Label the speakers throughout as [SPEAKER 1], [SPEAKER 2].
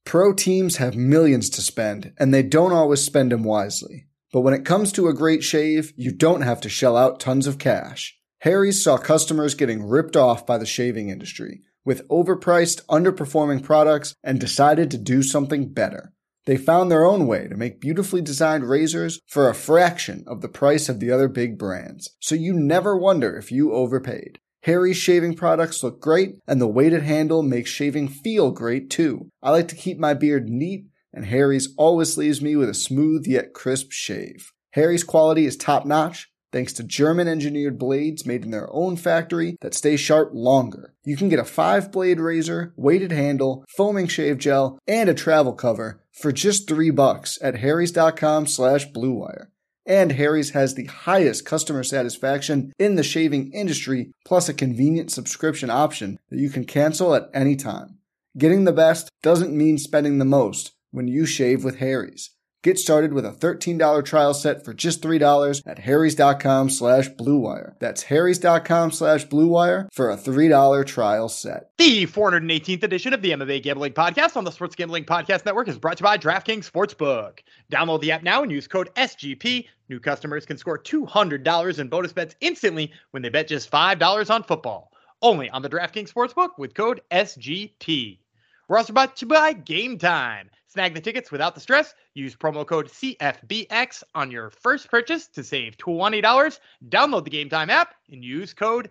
[SPEAKER 1] Pro teams have millions to spend, and they don't always spend them wisely. But when it comes to a great shave, you don't have to shell out tons of cash. Harry's saw customers getting ripped off by the shaving industry with overpriced, underperforming products and decided to do something better. They found their own way to make beautifully designed razors for a fraction of the price of the other big brands, so you never wonder if you overpaid. Harry's shaving products look great, and the weighted handle makes shaving feel great too. I like to keep my beard neat, and Harry's always leaves me with a smooth yet crisp shave. Harry's quality is top-notch, thanks to German-engineered blades made in their own factory that stay sharp longer. You can get a 5-blade razor, weighted handle, foaming shave gel, and a travel cover for just $3 at harrys.com/bluewire. And Harry's has the highest customer satisfaction in the shaving industry, plus a convenient subscription option that you can cancel at any time. Getting the best doesn't mean spending the most when you shave with Harry's. Get started with a $13 trial set for just $3 at harrys.com/bluewire. That's harrys.com/bluewire for a $3 trial set.
[SPEAKER 2] The 418th edition of the MMA Gambling Podcast on the Sports Gambling Podcast Network is brought to you by DraftKings Sportsbook. Download the app now and use code SGP. New customers can score $200 in bonus bets instantly when they bet just $5 on football. Only on the DraftKings Sportsbook with code SGP. We're also brought to you by Game Time. Snag the tickets without the stress. Use promo code CFBX on your first purchase to save $20. Download the Game Time app and use code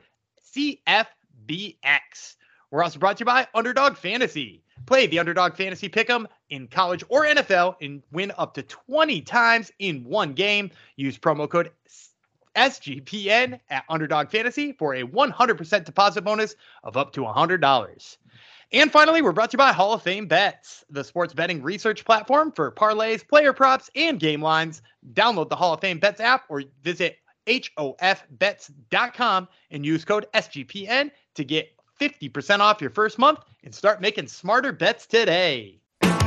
[SPEAKER 2] CFBX. We're also brought to you by Underdog Fantasy. Play the Underdog Fantasy Pick'em in college or NFL and win up to 20 times in one game. Use promo code SGPN at Underdog Fantasy for a 100% deposit bonus of up to $100. And finally, we're brought to you by Hall of Fame Bets, the sports betting research platform for parlays, player props, and game lines. Download the Hall of Fame Bets app or visit hofbets.com and use code SGPN to get 50% off your first month and start making smarter bets today.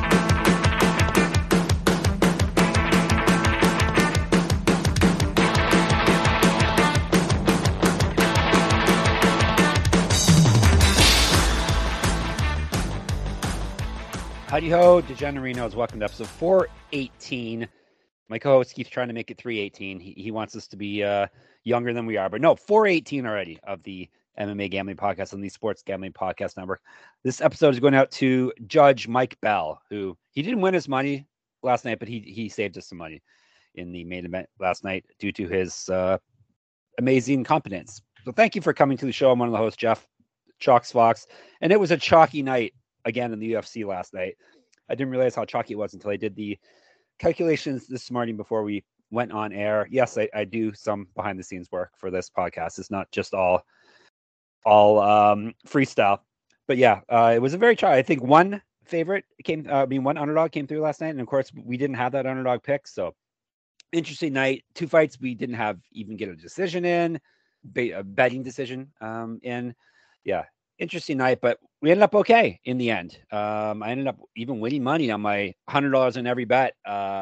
[SPEAKER 3] Howdy ho, DeGenerinos. Welcome to episode 418. My co-host keeps trying to make it 318. He wants us to be younger than we are, but no, 418 already of the MMA Gambling Podcast on the Sports Gambling Podcast Network. This episode is going out to Judge Mike Bell, who he didn't win his money last night, but he saved us some money in the main event last night due to his amazing competence. So thank you for coming to the show. I'm one of the hosts, Jeff Chalks Fox, and it was a chalky night again in the UFC last night. I didn't realize how chalky it was until I did the calculations this morning before we went on air. Yes, I do some behind the scenes work for this podcast. It's not just all freestyle, but yeah, it was a very chalky. I think one underdog came through last night, and of course we didn't have that underdog pick. So interesting night. 2 fights we didn't have even get a decision in, a betting decision in. Yeah. Interesting night, but we ended up okay in the end. I ended up even winning money on my $100 in every bet.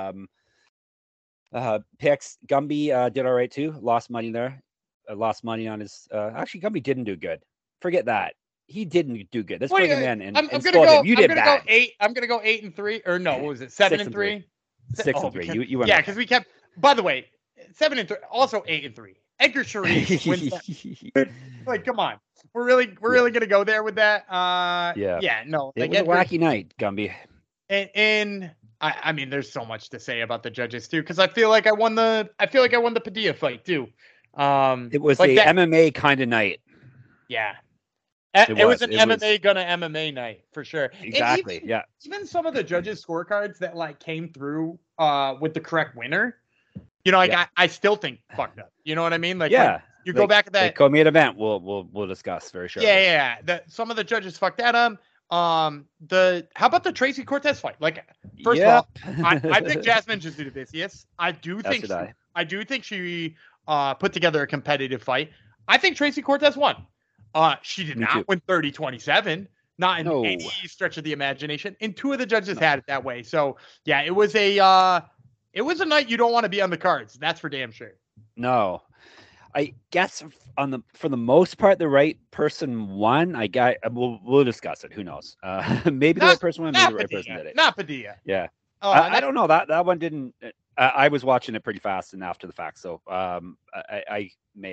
[SPEAKER 3] Picks. Gumby did all right too. Lost money there. Lost money on his. Actually, Gumby didn't do good. Forget that. He didn't do good. Let's bring him in and
[SPEAKER 2] I'm gonna
[SPEAKER 3] scold
[SPEAKER 2] go.
[SPEAKER 3] him. You did bad.
[SPEAKER 2] I'm gonna go 8-3, or no? What was it? 7-3.
[SPEAKER 3] 6-3. You went.
[SPEAKER 2] Yeah, because we kept. By the way, 7-3. Also 8-3. Edgar Sharif wins that. Like, come on. We're really gonna go there with that. Yeah. No.
[SPEAKER 3] It was a wacky night, Gumby.
[SPEAKER 2] And I mean, there's so much to say about the judges too, because I feel like I won the Padilla fight too.
[SPEAKER 3] It was
[SPEAKER 2] like
[SPEAKER 3] a MMA kind of night.
[SPEAKER 2] Yeah. It was an MMA night for sure.
[SPEAKER 3] Exactly.
[SPEAKER 2] Even some of the judges' scorecards that like came through with the correct winner, I still think fucked up. You know what I mean? Like, you go back to that
[SPEAKER 3] co-main event. We'll discuss very sure.
[SPEAKER 2] Yeah. Some of the judges fucked at him. How about the Tracy Cortez fight? Like, first of all, I think Jasmine Jasudavicius. I do think she put together a competitive fight. I think Tracy Cortez won. She did not win 30-27, not in any stretch of the imagination. And 2 of the judges had it that way. So yeah, it was a night you don't want to be on the cards. That's for damn sure.
[SPEAKER 3] No. I guess for the most part, the right person won. We'll discuss it. Who knows? Maybe the right person won. Maybe the right person did it.
[SPEAKER 2] Not Padilla.
[SPEAKER 3] Yeah. I don't know that one didn't. I was watching it pretty fast and after the fact, so I may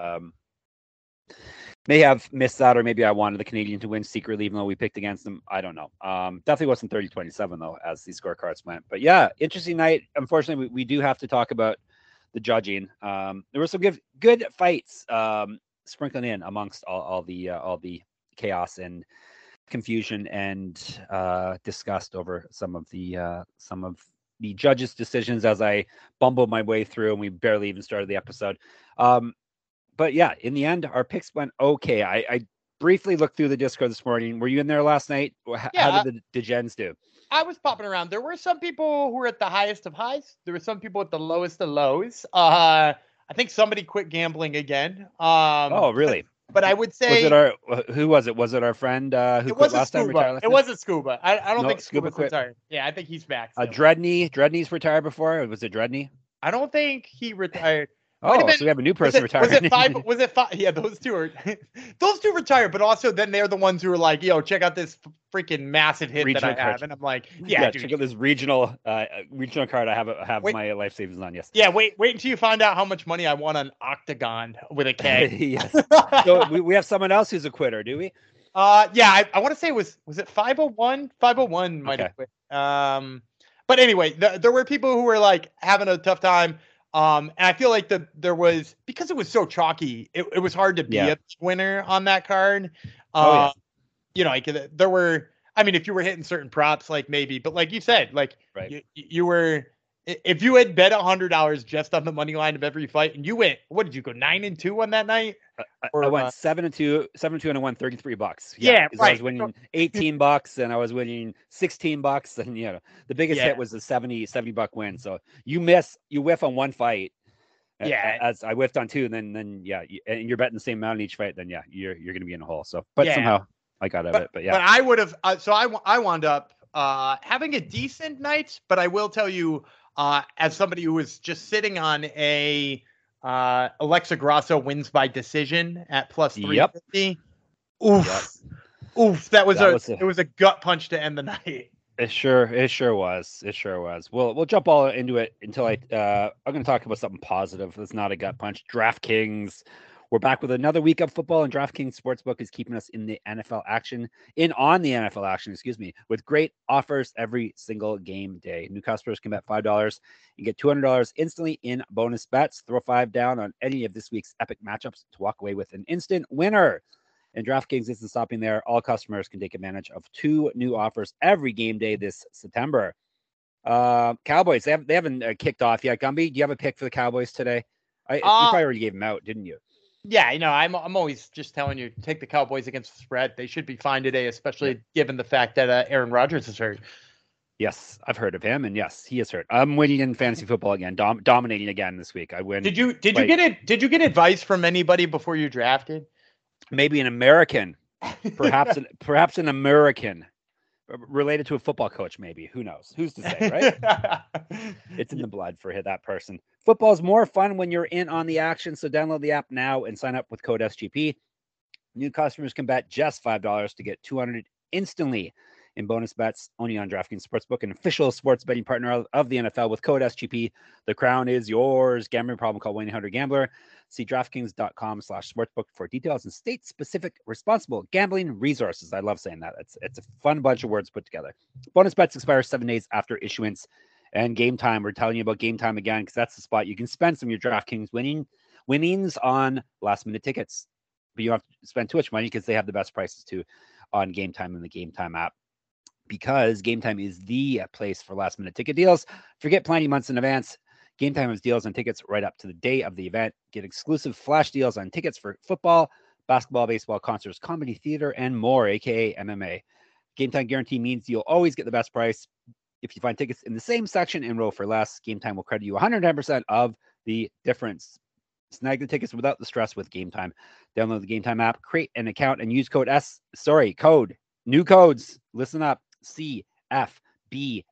[SPEAKER 3] have missed that, or maybe I wanted the Canadian to win secretly, even though we picked against them. I don't know. Definitely wasn't 30-27 though, as these scorecards went. But yeah, interesting night. Unfortunately, we do have to talk about the judging. There were some good fights sprinkling in amongst all the chaos and confusion and disgust over some of the judges' decisions as I bumbled my way through, and we barely even started the episode. But yeah, in the end, our picks went okay. I briefly looked through the Discord this morning. Were you in there last night? How did the gens do?
[SPEAKER 2] I was popping around. There were some people who were at the highest of highs. There were some people at the lowest of lows. I think somebody quit gambling again.
[SPEAKER 3] Oh, really?
[SPEAKER 2] But I would say,
[SPEAKER 3] who was it? Was it our friend who quit last time?
[SPEAKER 2] It wasn't Scuba. I don't think Scuba's
[SPEAKER 3] quit.
[SPEAKER 2] retired. Yeah, I think he's back.
[SPEAKER 3] Dredney's retired before. Was it Dredney?
[SPEAKER 2] I don't think he retired.
[SPEAKER 3] Oh, so we have a new person retiring.
[SPEAKER 2] Was it five? Yeah, those two retired, but also then they're the ones who are like, yo, check out this freaking massive hit that I have. And I'm like, yeah dude,
[SPEAKER 3] check out this regional card I have my life savings on. Yes.
[SPEAKER 2] Yeah, wait until you find out how much money I won on Octagon with a K.
[SPEAKER 3] Yes. So we have someone else who's a quitter, do we?
[SPEAKER 2] Yeah, I want to say was it 501? 501 might have quit. But anyway, there were people who were like having a tough time. And I feel like there was, because it was so chalky, it was hard to be a winner on that card. You know, like there were, I mean, if you were hitting certain props, like maybe, but like you said, like you were, if you had bet $100 just on the money line of every fight and you went, what did you go 9-2 on that night?
[SPEAKER 3] I went 7-2, and I won $33.
[SPEAKER 2] Yeah, right.
[SPEAKER 3] I was winning $18 and I was winning $16, and you know the biggest hit was a $70 win. So you whiff on one fight.
[SPEAKER 2] Yeah,
[SPEAKER 3] as I whiffed on two, and then and you're betting the same amount in each fight. Then you're gonna be in a hole. So, but somehow I got out of it. But
[SPEAKER 2] but I would have. So I wound up having a decent night. But I will tell you, as somebody who was just sitting on a. Alexa Grasso wins by decision at plus 350. Oof. Oof. It was a gut punch to end the night.
[SPEAKER 3] It sure was. We'll jump all into it until I'm going to talk about something positive. That's not a gut punch. DraftKings. We're back with another week of football, and DraftKings Sportsbook is keeping us on the NFL action, with great offers every single game day. New customers can bet $5 and get $200 instantly in bonus bets. Throw $5 down on any of this week's epic matchups to walk away with an instant winner. And DraftKings isn't stopping there. All customers can take advantage of 2 new offers every game day this September. Cowboys, they haven't kicked off yet. Gumby, do you have a pick for the Cowboys today? You probably already gave them out, didn't you?
[SPEAKER 2] Yeah, you know, I'm always just telling you, take the Cowboys against the spread. They should be fine today, especially given the fact that Aaron Rodgers is hurt.
[SPEAKER 3] Yes, I've heard of him, and yes, he is hurt. I'm winning in fantasy football again, dominating again this week. I win.
[SPEAKER 2] Did you get advice from anybody before you drafted?
[SPEAKER 3] Maybe an American, perhaps an American related to a football coach. Maybe, who knows? Who's to say, right? It's in the blood for that person. Football is more fun when you're in on the action. So download the app now and sign up with code SGP. New customers can bet just $5 to get $200 instantly in bonus bets only on DraftKings Sportsbook, an official sports betting partner of the NFL. With code SGP, the crown is yours. Gambling problem, call 1-800-GAMBLER. See DraftKings.com/sportsbook for details and state-specific responsible gambling resources. I love saying that. It's a fun bunch of words put together. Bonus bets expire 7 days after issuance. And Game Time, we're telling you about Game Time again because that's the spot you can spend some of your DraftKings winnings on last-minute tickets. But you don't have to spend too much money because they have the best prices too on Game Time in the Game Time app. Because Game Time is the place for last-minute ticket deals. Forget planning months in advance. Game Time has deals on tickets right up to the day of the event. Get exclusive flash deals on tickets for football, basketball, baseball, concerts, comedy, theater, and more, aka MMA. Game Time guarantee means you'll always get the best price. If you find tickets in the same section and row for less, Game Time will credit you 110% of the difference. Snag the tickets without the stress with Game Time. Download the Game Time app, create an account, and use new codes. Listen up, CFBX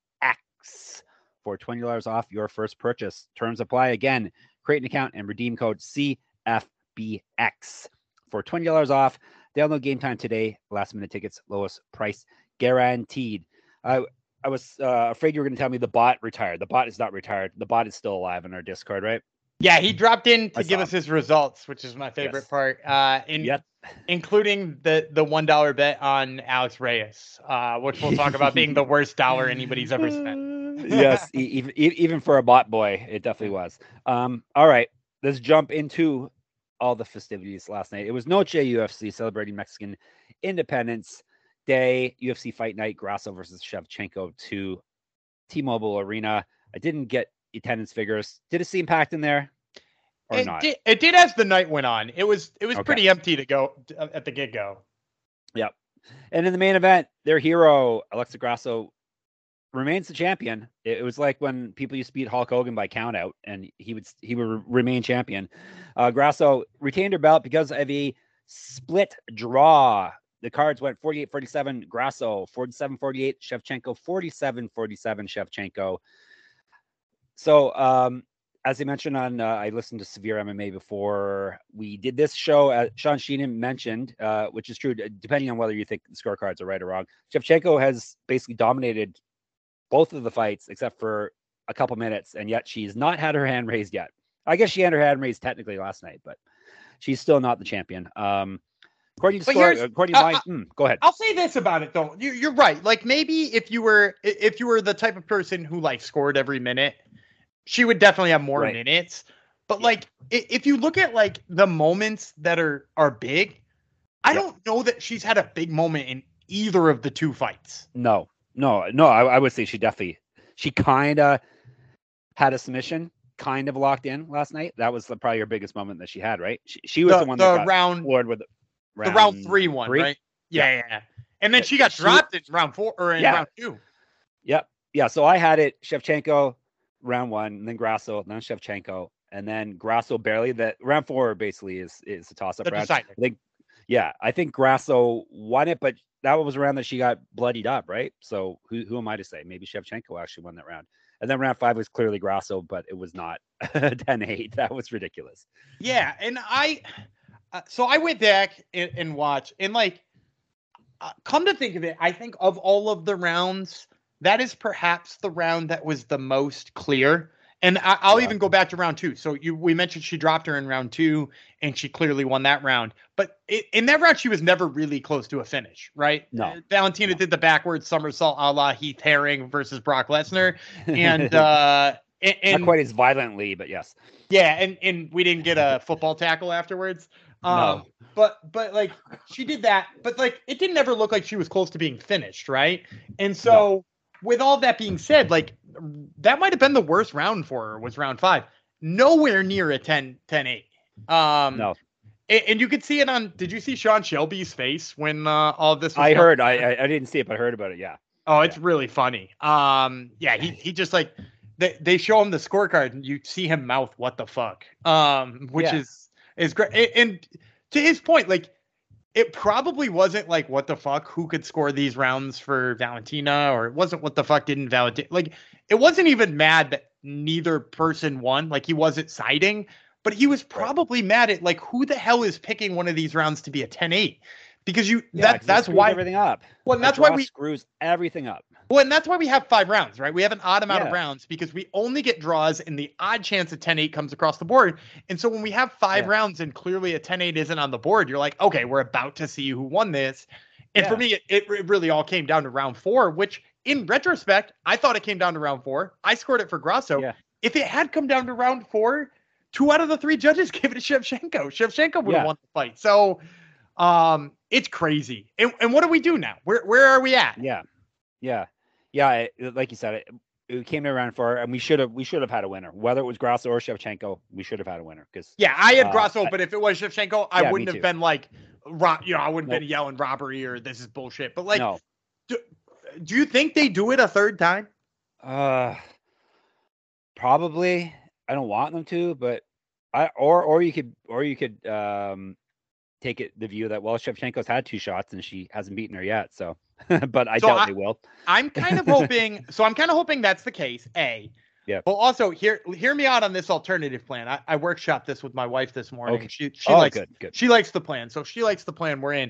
[SPEAKER 3] for $20 off your first purchase. Terms apply. Again, create an account and redeem code CFBX FBX for $20 off. Download Game Time today. Last minute tickets, lowest price guaranteed. I was afraid you were going to tell me the bot retired. The bot is not retired. The bot is still alive in our Discord, right?
[SPEAKER 2] Yeah, he dropped in to give us his results, which is my favorite part. Including the $1 bet on Alex Reyes, which we'll talk about being the worst dollar anybody's ever spent.
[SPEAKER 3] Yes, even for a bot boy, it definitely was. All right, let's jump into all the festivities last night. It was Noche UFC, celebrating Mexican Independence Day. UFC Fight Night, Grasso versus Shevchenko to T-Mobile Arena. I didn't get attendance figures. Did it seem packed in there or not?
[SPEAKER 2] It did as the night went on. It was pretty empty to go at the get-go.
[SPEAKER 3] Yep. And in the main event, their hero, Alexa Grasso, remains the champion. It was like when people used to beat Hulk Hogan by count out, and he would remain champion. Grasso retained her belt because of a split draw. The cards went 48-47 Grasso, 47-48 Shevchenko, 47-47 Shevchenko. So, as I mentioned I listened to Severe MMA before we did this show. Sean Sheenan mentioned, which is true, depending on whether you think the scorecards are right or wrong, Shevchenko has basically dominated both of the fights except for a couple minutes, and yet she's not had her hand raised yet. I guess she had her hand raised technically last night, but she's still not the champion. According to go ahead.
[SPEAKER 2] I'll say this about it though. You're right. Like maybe if you were the type of person who like scored every minute, she would definitely have more minutes. But like if you look at like the moments that are big, I don't know that she's had a big moment in either of the two fights.
[SPEAKER 3] No. I would say she kind of had a submission, kind of locked in last night. That was probably her biggest moment that she had, right? She was the one that got floored with
[SPEAKER 2] the round 3 one, right? Yeah. And then she got dropped in round 4 or in round 2.
[SPEAKER 3] Yep. Yeah. So I had it Shevchenko round 1, and then Grasso, then Shevchenko, and then Grasso barely. That round 4 basically is a toss up round. I think Grasso won it, but that was around that she got bloodied up, right? So who am I to say? Maybe Shevchenko actually won that round. And then round 5 was clearly Grasso, but it was not 10-8. That was ridiculous.
[SPEAKER 2] Yeah, and so I went back and watched, and like, come to think of it, I think of all of the rounds, that is perhaps the round that was the most clear. And I'll even go back to round 2. So we mentioned she dropped her in round 2, and she clearly won that round. But in that round, she was never really close to a finish, right?
[SPEAKER 3] No.
[SPEAKER 2] Valentina did the backwards somersault a la Heath Herring versus Brock Lesnar, and not
[SPEAKER 3] quite as violently, but yes.
[SPEAKER 2] Yeah, and we didn't get a football tackle afterwards.
[SPEAKER 3] No.
[SPEAKER 2] But like she did that, but like it didn't ever look like she was close to being finished, right? And so with all that being said, like that might have been the worst round for her, was round 5. Nowhere near a 10-8.
[SPEAKER 3] No.
[SPEAKER 2] And you could see it on, did you see Sean Shelby's face when all of this was
[SPEAKER 3] I heard. I didn't see it, but I heard about it, yeah.
[SPEAKER 2] Oh, it's really funny. He just like they show him the scorecard and you see him mouth what the fuck. Which is great. And to his point, like it probably wasn't like what the fuck who could score these rounds for Valentina, or it wasn't what the fuck didn't Valentina. Like it wasn't even mad that neither person won. Like he wasn't siding, but he was probably mad at like who the hell is picking one of these rounds to be a 10-8. Because that's why
[SPEAKER 3] everything up.
[SPEAKER 2] Well, and that's why we
[SPEAKER 3] screws everything up.
[SPEAKER 2] Well, and that's why we have 5 rounds, right? We have an odd amount of rounds because we only get draws and the odd chance a 10-8 comes across the board. And so when we have 5 rounds and clearly a 10-8 isn't on the board, you're like, okay, we're about to see who won this. And for me, it really all came down to round 4, which in retrospect, I thought it came down to round 4. I scored it for Grasso. Yeah. If it had come down to round 4, 2 out of the 3 judges gave it to Shevchenko. Shevchenko would have won the fight. So it's crazy. And what do we do now? Where are we at?
[SPEAKER 3] Yeah. Like you said, it came to round 4, and we should have had a winner. Whether it was Grasso or Shevchenko, we should have had a winner. Because
[SPEAKER 2] I had Grasso, but if it was Shevchenko, I wouldn't have been like, I wouldn't have been yelling robbery or this is bullshit. But like, do you think they do it a third time?
[SPEAKER 3] Probably. I don't want them to, but or you could take it the view that Shevchenko's had 2 shots and she hasn't beaten her yet. So, but I doubt they will.
[SPEAKER 2] I'm kind of hoping. So I'm kind of hoping that's the case.
[SPEAKER 3] Yeah.
[SPEAKER 2] Well, also hear me out on this alternative plan. I workshopped this with my wife this morning.
[SPEAKER 3] Okay.
[SPEAKER 2] She
[SPEAKER 3] Oh,
[SPEAKER 2] likes
[SPEAKER 3] good.
[SPEAKER 2] she likes the plan. So if she likes the plan, we're in.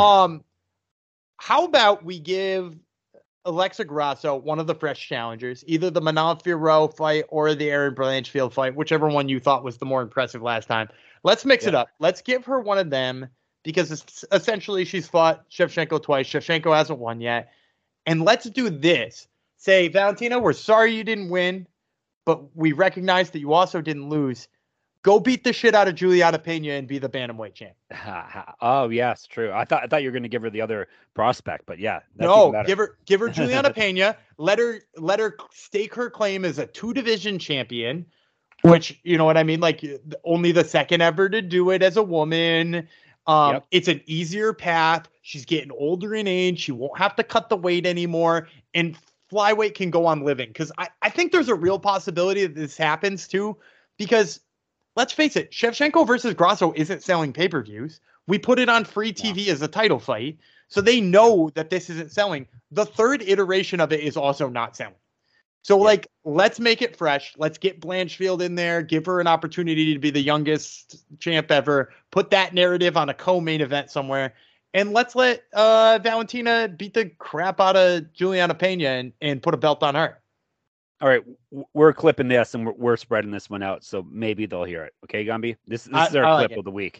[SPEAKER 2] How about we give Alexa Grasso one of the fresh challengers, either the Manon Fiorot fight or the Erin Blanchfield fight, whichever one you thought was the more impressive last time. Let's mix it up. Let's give her one of them because it's essentially she's fought Shevchenko twice. Shevchenko hasn't won yet. And let's do this. Say, Valentina, we're sorry you didn't win, but we recognize that you also didn't lose. Go beat the shit out of Juliana Pena and be the bantamweight champ.
[SPEAKER 3] Oh, yes, true. I thought you were going to give her the other prospect, but yeah.
[SPEAKER 2] No, give her Juliana Pena. Let her stake her claim as a 2-division champion, which, you know what I mean? Like, only the second ever to do it as a woman. It's an easier path. She's getting older in age. She won't have to cut the weight anymore. And flyweight can go on living. Because I think there's a real possibility that this happens too. Because let's face it, Shevchenko versus Grasso isn't selling pay-per-views. We put it on free TV as a title fight. So they know that this isn't selling. The third iteration of it is also not selling. So, let's make it fresh. Let's get Blanchfield in there. Give her an opportunity to be the youngest champ ever. Put that narrative on a co-main event somewhere. And let's let Valentina beat the crap out of Juliana Pena and put a belt on her.
[SPEAKER 3] All right. We're clipping this and we're spreading this one out. So maybe they'll hear it. Okay, Gumby? This is our clip of the week.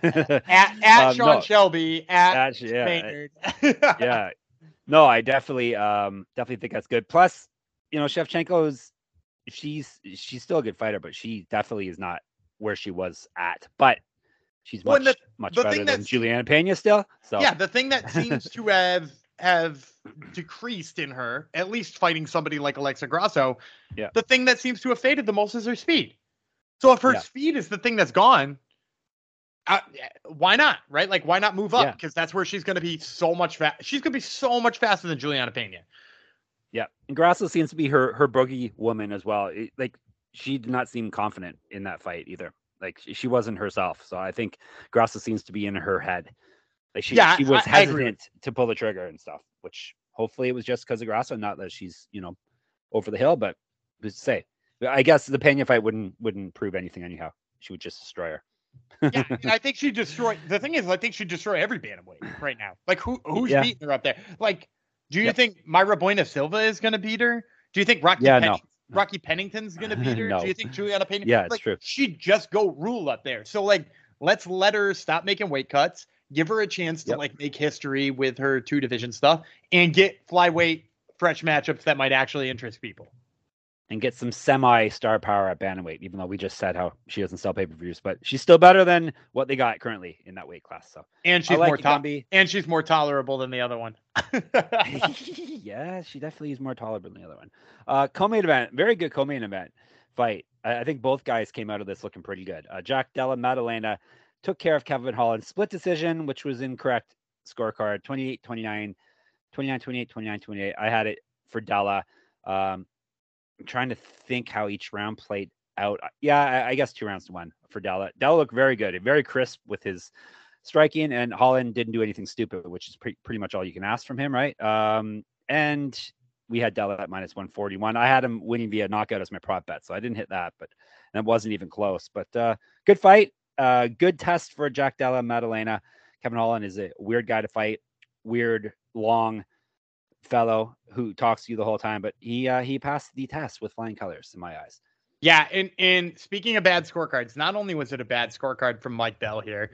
[SPEAKER 2] At Sean Shelby, at Maynard.
[SPEAKER 3] Yeah. No, I definitely think that's good. Plus, Shevchenko's she's still a good fighter, but she definitely is not where she was at. But she's much better than Juliana Pena still. So
[SPEAKER 2] yeah, the thing that seems to have decreased in her, at least fighting somebody like Alexa Grasso, the thing that seems to have faded the most is her speed. So if her speed is the thing that's gone, why not? Right? Like, why not move up? Because that's where she's going to be so much She's going to be so much faster than Juliana Pena.
[SPEAKER 3] Yeah, and Grasso seems to be her boogie woman as well. She did not seem confident in that fight either. Like, she wasn't herself. So I think Grasso seems to be in her head. Like, she was hesitant to pull the trigger and stuff, which hopefully it was just because of Grasso, not that she's, over the hill. But who's to say? I guess the Pena fight wouldn't prove anything anyhow. She would just destroy her.
[SPEAKER 2] Yeah, and I think she destroyed. The thing is, I think she'd destroy every bantamweight right now. Like, who's beating her up there? Like, do you think Mayra Bueno Silva is going to beat her? Do you think Rocky Pennington's going to beat her?
[SPEAKER 3] No.
[SPEAKER 2] Do you think Juliana Pena?
[SPEAKER 3] Yeah, it's true.
[SPEAKER 2] She'd just go rule up there. So, let's let her stop making weight cuts, give her a chance to, make history with her 2-division stuff, and get flyweight fresh matchups that might actually interest people.
[SPEAKER 3] And get some semi-star power at bantamweight, even though we just said how she doesn't sell pay-per-views, but she's still better than what they got currently in that weight class. So,
[SPEAKER 2] and she's she's more tolerable than the other one.
[SPEAKER 3] Yeah, she definitely is more tolerable than the other one. Co-main event, very good co-main event fight. I think both guys came out of this looking pretty good. Jack Della Maddalena took care of Kevin Holland, split decision, which was incorrect scorecard, 28-29, 29-28, 29-28. I had it for Della. I'm trying to think how each round played out. Yeah, I guess 2 rounds to 1 for Della. Della looked very good, very crisp with his striking, and Holland didn't do anything stupid, which is pretty much all you can ask from him, right? And we had Della at -141. I had him winning via knockout as my prop bet, so I didn't hit that, but that wasn't even close. But good fight, good test for Jack Della Maddalena. Kevin Holland is a weird guy to fight, weird, long fellow who talks to you the whole time, but he passed the test with flying colors in my eyes.
[SPEAKER 2] Yeah, and speaking of bad scorecards, not only was it a bad scorecard from Mike Bell here,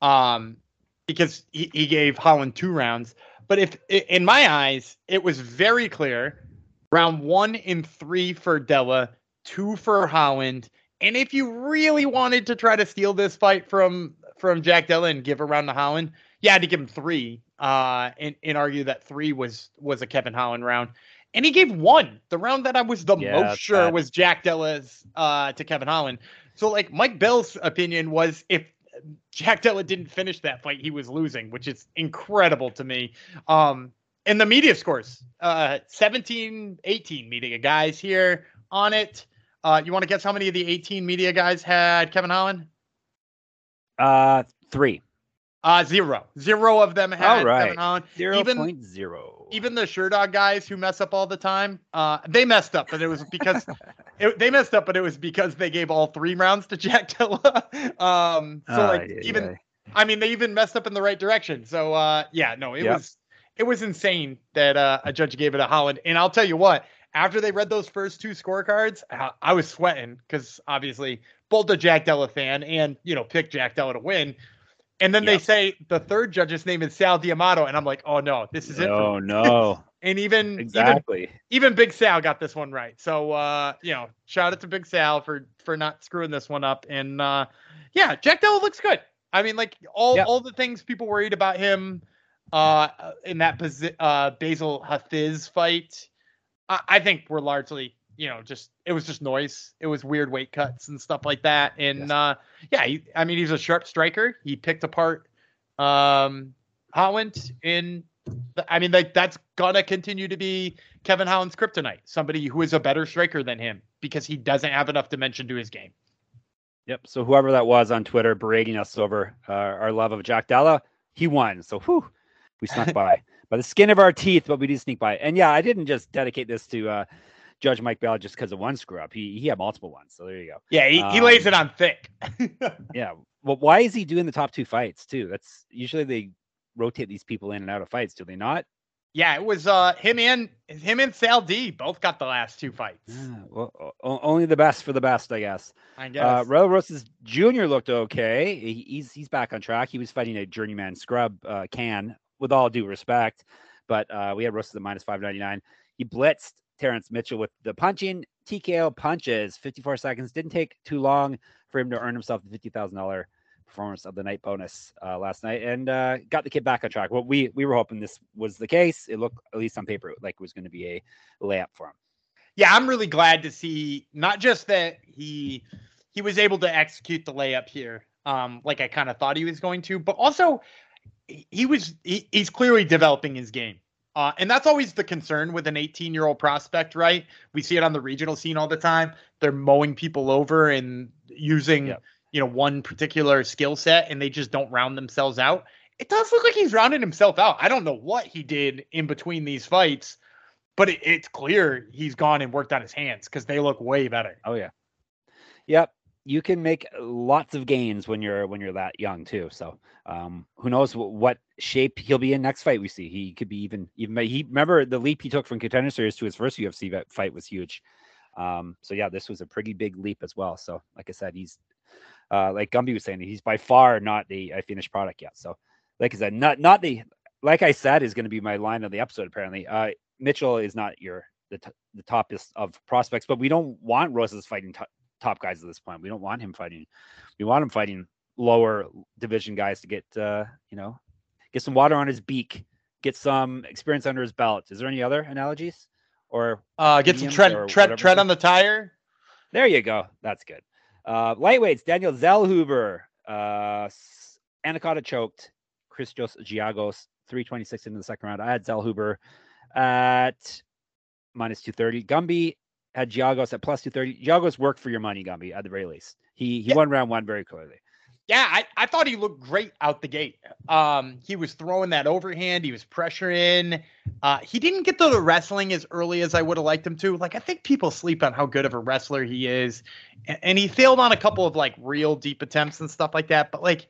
[SPEAKER 2] because he gave Holland 2 rounds, but if in my eyes it was very clear, round 1 and 3 for Della, 2 for Holland, and if you really wanted to try to steal this fight from Jack Della and give a round to Holland, you had to give him 3. And argue that 3 was a Kevin Holland round. And he gave 1, the round that I was the most sure was Jack Della's to Kevin Holland. So, Mike Bell's opinion was if Jack Della didn't finish that fight, he was losing, which is incredible to me. And the media scores, 17-18 media guys here on it. You want to guess how many of the 18 media guys had Kevin Holland?
[SPEAKER 3] 3.
[SPEAKER 2] 0. 0 of them had Kevin Holland.
[SPEAKER 3] 0.0.
[SPEAKER 2] Even the Sherdog guys who mess up all the time, they messed up, but it was because They messed up, but it was because they gave all 3 rounds to Jack Della. I mean, they even messed up in the right direction. So it was insane that a judge gave it a Holland. And I'll tell you what, after they read those first 2 scorecards, I was sweating because obviously both a Jack Della fan and, pick Jack Della to win. And then they say the third judge's name is Sal D'Amato. And I'm like, oh no, this is it.
[SPEAKER 3] Oh no.
[SPEAKER 2] And even Big Sal got this one right. So, shout out to Big Sal for not screwing this one up. And Jack Della looks good. I mean, like all the things people worried about him in that Basil Hafiz fight, I think were largely, it was just noise. It was weird weight cuts and stuff like that. And he's a sharp striker. He picked apart Holland that's gonna continue to be Kevin Holland's kryptonite. Somebody who is a better striker than him because he doesn't have enough dimension to his game.
[SPEAKER 3] Yep. So whoever that was on Twitter berating us over our love of Jack Della, he won. So we snuck by the skin of our teeth, but we did sneak by. And I didn't just dedicate this to Judge Mike Bell just because of one screw up. He had multiple ones. So there you go.
[SPEAKER 2] Yeah, he lays it on thick.
[SPEAKER 3] Yeah. Well, why is he doing the top 2 fights too? That's usually they rotate these people in and out of fights, do they not?
[SPEAKER 2] Yeah, it was him and Sal D both got the last 2 fights.
[SPEAKER 3] Well, only the best for the best, I guess. Raul Rosas Jr. looked okay. He's back on track. He was fighting a journeyman scrub Can, with all due respect, but we had Rosas at -599. He blitzed Terrence Mitchell with the punching TKO punches. 54 seconds. Didn't take too long for him to earn himself the $50,000 performance of the night bonus last night, and got the kid back on track. Well, we were hoping this was the case. It looked, at least on paper, like it was going to be a layup for him.
[SPEAKER 2] Yeah, I'm really glad to see not just that he was able to execute the layup here, like I kind of thought he was going to, but also he's clearly developing his game. And that's always the concern with an 18-year-old prospect, right? We see it on the regional scene all the time. They're mowing people over and using one particular skill set, and they just don't round themselves out. It does look like he's rounded himself out. I don't know what he did in between these fights, but it's clear he's gone and worked on his hands because they look way better.
[SPEAKER 3] Oh yeah. Yep. You can make lots of gains when you're that young too. So who knows what shape he'll be in next fight we see. He could be even remember the leap he took from Contender Series to his first UFC fight was huge. This was a pretty big leap as well. So like I said, he's like Gumby was saying, he's by far not the finished product yet. So, like I said, not the, like I said, is going to be my line of the episode. Apparently, Mitchell is not the toppest of prospects, but we don't want Rosas fighting top guys at this point. We don't want him fighting. We want him fighting lower division guys to get get some water on his beak, get some experience under his belt. Is there any other analogies? Or
[SPEAKER 2] get some tread on the tire.
[SPEAKER 3] There you go. That's good. Lightweights, Daniel Zellhuber, Anaconda choked Christos Giagos, 326 into the second round. I had Zellhuber at -230. Gumby had Giagos at +230. Giagos worked for your money, Gumby, at the very least. He won round 1 very clearly.
[SPEAKER 2] Yeah, I thought he looked great out the gate. He was throwing that overhand. He was pressuring. He didn't get to the wrestling as early as I would have liked him to. Like, I think people sleep on how good of a wrestler he is. And he failed on a couple of, like, real deep attempts and stuff like that. But, like,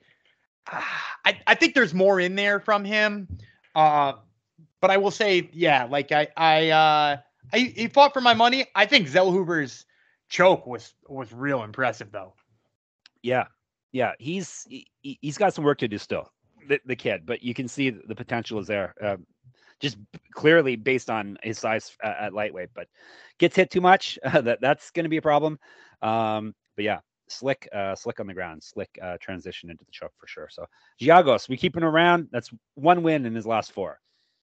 [SPEAKER 2] I think there's more in there from him. But I will say, yeah, like, he fought for my money. I think Zellhuber's choke was real impressive, though.
[SPEAKER 3] Yeah, he's got some work to do still, the kid, but you can see the potential is there, just clearly based on his size at lightweight. But gets hit too much, that's going to be a problem. But yeah, slick on the ground, slick transition into the choke for sure. So Giagos, we keep him around. That's 1 win in his last 4.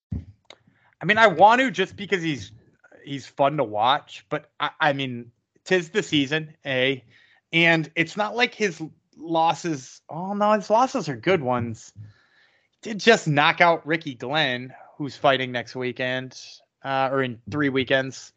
[SPEAKER 2] I mean, I want to just because he's fun to watch, but I mean, 'tis the season, and it's not like his losses. Oh no, his losses are good ones. He did just knock out Ricky Glenn, who's fighting next weekend, or in 3 weekends.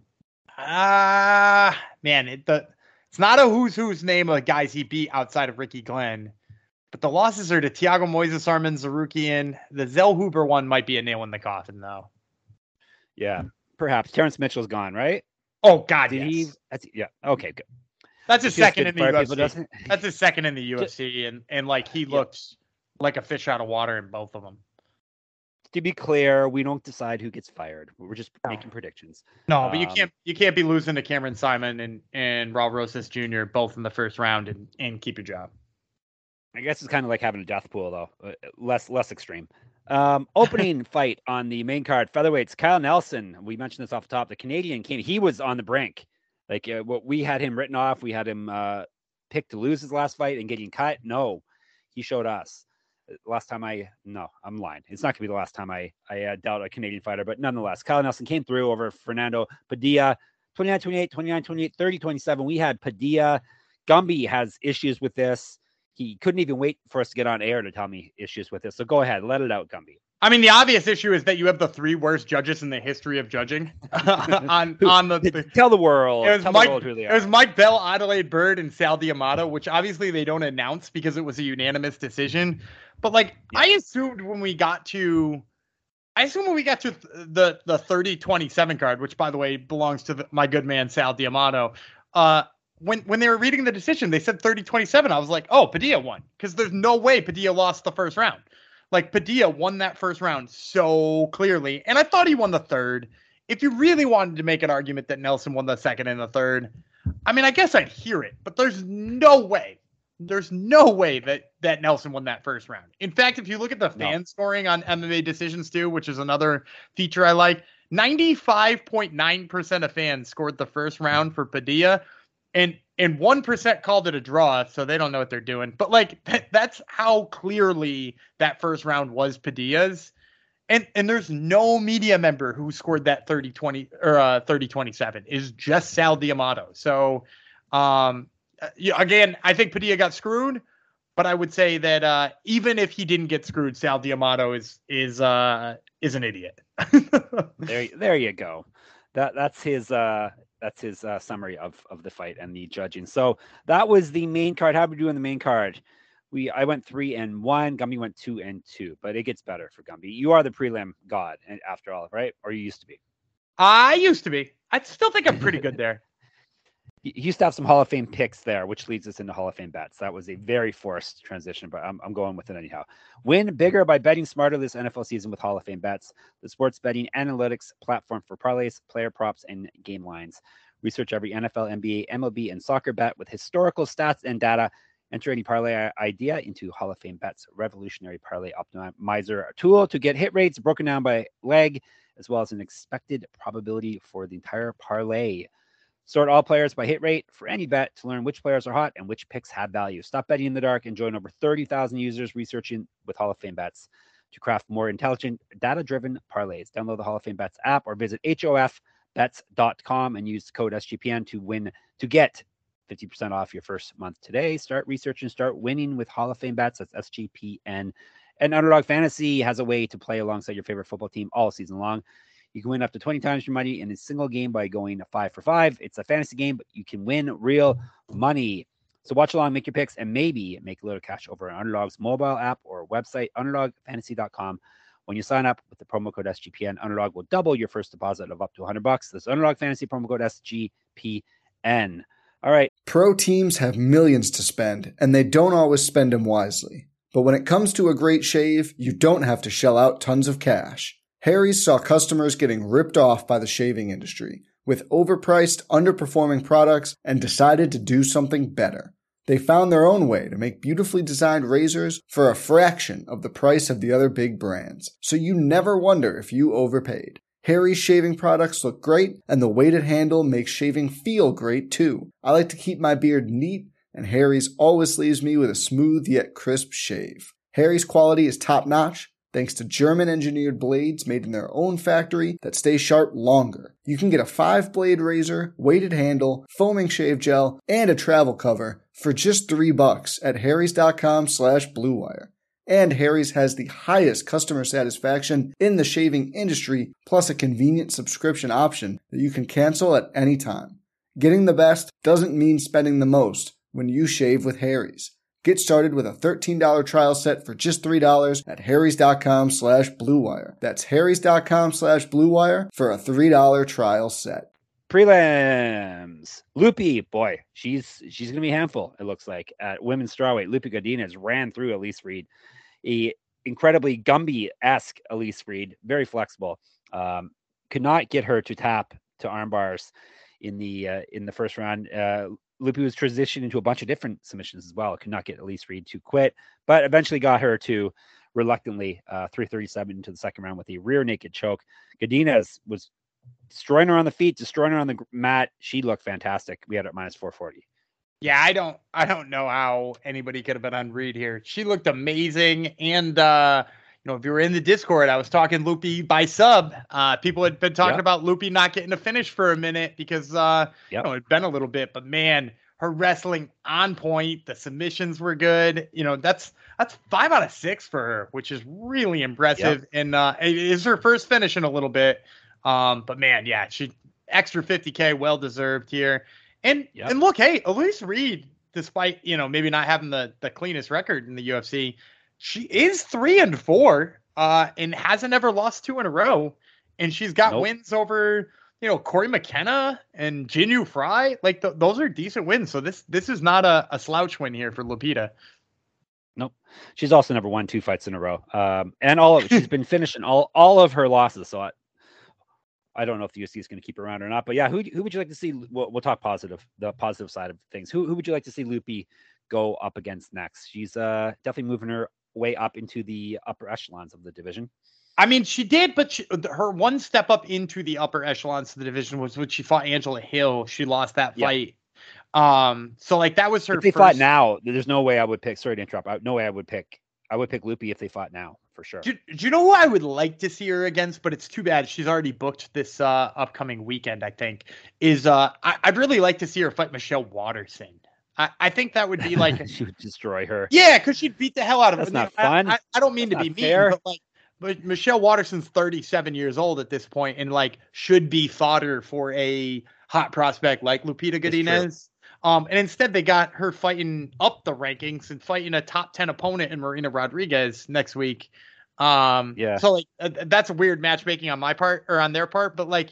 [SPEAKER 2] Man, it's not a who's name of guys he beat outside of Ricky Glenn, but the losses are to Thiago Moises, Arman Zarukian. The Zellhuber one might be a nail in the coffin, though.
[SPEAKER 3] Yeah, perhaps. Terrence Mitchell's gone, right?
[SPEAKER 2] Oh God,
[SPEAKER 3] Did
[SPEAKER 2] yes.
[SPEAKER 3] Yeah. Okay, good.
[SPEAKER 2] That's his second in the UFC.
[SPEAKER 3] People,
[SPEAKER 2] That's his second in the UFC, and like he looks like a fish out of water in both of them.
[SPEAKER 3] To be clear, we don't decide who gets fired. We're just making predictions.
[SPEAKER 2] No, but you can't be losing to Cameron Simon and Raul Rosas Jr. both in the first round and keep your job.
[SPEAKER 3] I guess it's kind of like having a death pool, though. Less extreme. Opening fight on the main card, featherweights. Kyle Nelson. We mentioned this off the top. The Canadian came. He was on the brink. Like what we had him written off. We had him picked to lose his last fight and getting cut. No, he showed us. I'm lying. It's not going to be the last time I dealt a Canadian fighter, but nonetheless, Kyle Nelson came through over Fernando Padilla, 29-28, 29-28, 30-27. We had Padilla. Gumby has issues with this. He couldn't even wait for us to get on air to tell me issues with this. So go ahead, let it out, Gumby.
[SPEAKER 2] I mean, the obvious issue is that you have the 3 worst judges in the history of judging on the.
[SPEAKER 3] Tell the world.
[SPEAKER 2] It was
[SPEAKER 3] tell
[SPEAKER 2] Mike,
[SPEAKER 3] the world who they are.
[SPEAKER 2] It was Mike Bell, Adelaide Bird, and Sal D'Amato, which obviously they don't announce because it was a unanimous decision. But like, yeah. I assumed when we got to the 30-27 card, which by the way belongs to my good man Sal D'Amato. When they were reading the decision, they said 30-27. I was like, oh, Padilla won, because there's no way Padilla lost the first round. Like, Padilla won that first round so clearly, and I thought he won the third. If you really wanted to make an argument that Nelson won the second and the third, I mean, I guess I'd hear it, but there's no way that Nelson won that first round. In fact, if you look at the fan scoring on MMA Decisions too, which is another feature I like, 95.9% of fans scored the first round for Padilla, and 1% called it a draw, so they don't know what they're doing. But like that's how clearly that first round was Padilla's. And there's no media member who scored that 30-20 or 30-27. Is just Sal D'Amato. So again, I think Padilla got screwed, but I would say that even if he didn't get screwed, Sal D'Amato is an idiot.
[SPEAKER 3] There you go. That's his summary of the fight and the judging. So that was the main card. How did we do in the main card? I went 3-1. Gumby went 2-2, but it gets better for Gumby. You are the prelim god after all, right? Or you used to be?
[SPEAKER 2] I used to be. I still think I'm pretty good there.
[SPEAKER 3] You used to have some Hall of Fame picks there, which leads us into Hall of Fame bets. That was a very forced transition, but I'm going with it anyhow. Win bigger by betting smarter this NFL season with Hall of Fame bets, the sports betting analytics platform for parlays, player props, and game lines. Research every NFL, NBA, MLB, and soccer bet with historical stats and data. Enter any parlay idea into Hall of Fame bets revolutionary parlay optimizer tool to get hit rates broken down by leg, as well as an expected probability for the entire parlay. Sort all players by hit rate for any bet to learn which players are hot and which picks have value. Stop betting in the dark and join over 30,000 users researching with Hall of Fame bets to craft more intelligent, data-driven parlays. Download the Hall of Fame bets app or visit hofbets.com and use the code SGPN to get 50% off your first month today. Start researching, start winning with Hall of Fame bets. That's SGPN. And Underdog Fantasy has a way to play alongside your favorite football team all season long. You can win up to 20 times your money in a single game by going 5 for 5. It's a fantasy game, but you can win real money. So watch along, make your picks, and maybe make a little cash over on Underdog's mobile app or website, underdogfantasy.com. When you sign up with the promo code SGPN, Underdog will double your first deposit of up to $100. This Underdog Fantasy promo code SGPN. All right.
[SPEAKER 1] Pro teams have millions to spend, and they don't always spend them wisely. But when it comes to a great shave, you don't have to shell out tons of cash. Harry's saw customers getting ripped off by the shaving industry with overpriced, underperforming products and decided to do something better. They found their own way to make beautifully designed razors for a fraction of the price of the other big brands, so you never wonder if you overpaid. Harry's shaving products look great, and the weighted handle makes shaving feel great too. I like to keep my beard neat, and Harry's always leaves me with a smooth yet crisp shave. Harry's quality is top-notch, thanks to German-engineered blades made in their own factory that stay sharp longer. You can get a 5-blade razor, weighted handle, foaming shave gel, and a travel cover for just $3 at harrys.com/bluewire. And Harry's has the highest customer satisfaction in the shaving industry, plus a convenient subscription option that you can cancel at any time. Getting the best doesn't mean spending the most when you shave with Harry's. Get started with a $13 trial set for just $3 at harrys.com/bluewire. That's harrys.com/bluewire for a $3 trial set.
[SPEAKER 3] Prelims. Lupi, boy, she's gonna be a handful. It looks like at women's strawweight. Lupi Godinez ran through Elise Reed, a incredibly Gumby-esque Elise Reed, very flexible. Could not get her to tap to arm bars in the first round. Lupi was transitioned into a bunch of different submissions as well. Could not get Elise Reed to quit, but eventually got her to reluctantly 337 into the second round with a rear naked choke. Godinez was destroying her on the feet, destroying her on the mat. She looked fantastic. We had her at minus 440.
[SPEAKER 2] Yeah, I don't know how anybody could have been on Reed here. She looked amazing. And, if you were in the Discord, I was talking Lupi by sub. People had been talking about Lupi not getting a finish for a minute because, it'd been a little bit, but man, her wrestling on point, the submissions were good. That's 5 out of 6 for her, which is really impressive. Yep. And it is her first finish in a little bit. But man, yeah, she extra 50K, well deserved here. And look, hey, Elise Reed, despite maybe not having the cleanest record in the UFC, she is 3-4, and hasn't ever lost 2 in a row. And she's got wins over Corey McKenna and Jinyu Fry. Like those are decent wins. So this is not a slouch win here for Lupita.
[SPEAKER 3] Nope. She's also never won 2 fights in a row. And she's been finishing all of her losses. So I don't know if the UFC is going to keep her around or not, but yeah, who would you like to see? We'll talk the positive side of things. Who would you like to see Lupi go up against next? She's definitely moving her way up into the upper echelons of the division.
[SPEAKER 2] I mean, she did, but her one step up into the upper echelons of the division was when she fought Angela Hill. She lost that fight. So like that was her.
[SPEAKER 3] If they fought now, there's no way I would pick. Sorry to interrupt. No way I would pick Lupi if they fought now. For sure.
[SPEAKER 2] Do you know who I would like to see her against? But it's too bad she's already booked this upcoming weekend. I think I'd really like to see her fight Michelle Waterson. I think that would be like
[SPEAKER 3] she would destroy her.
[SPEAKER 2] Yeah, because she'd beat the hell out of her.
[SPEAKER 3] That's not fun.
[SPEAKER 2] I don't mean to be mean, but Michelle Waterson's 37 years old at this point, and like should be fodder for a hot prospect like Lupita Godinez. And instead they got her fighting up the rankings and fighting a top 10 opponent in Marina Rodriguez next week. So like that's a weird matchmaking on my part or on their part, but like,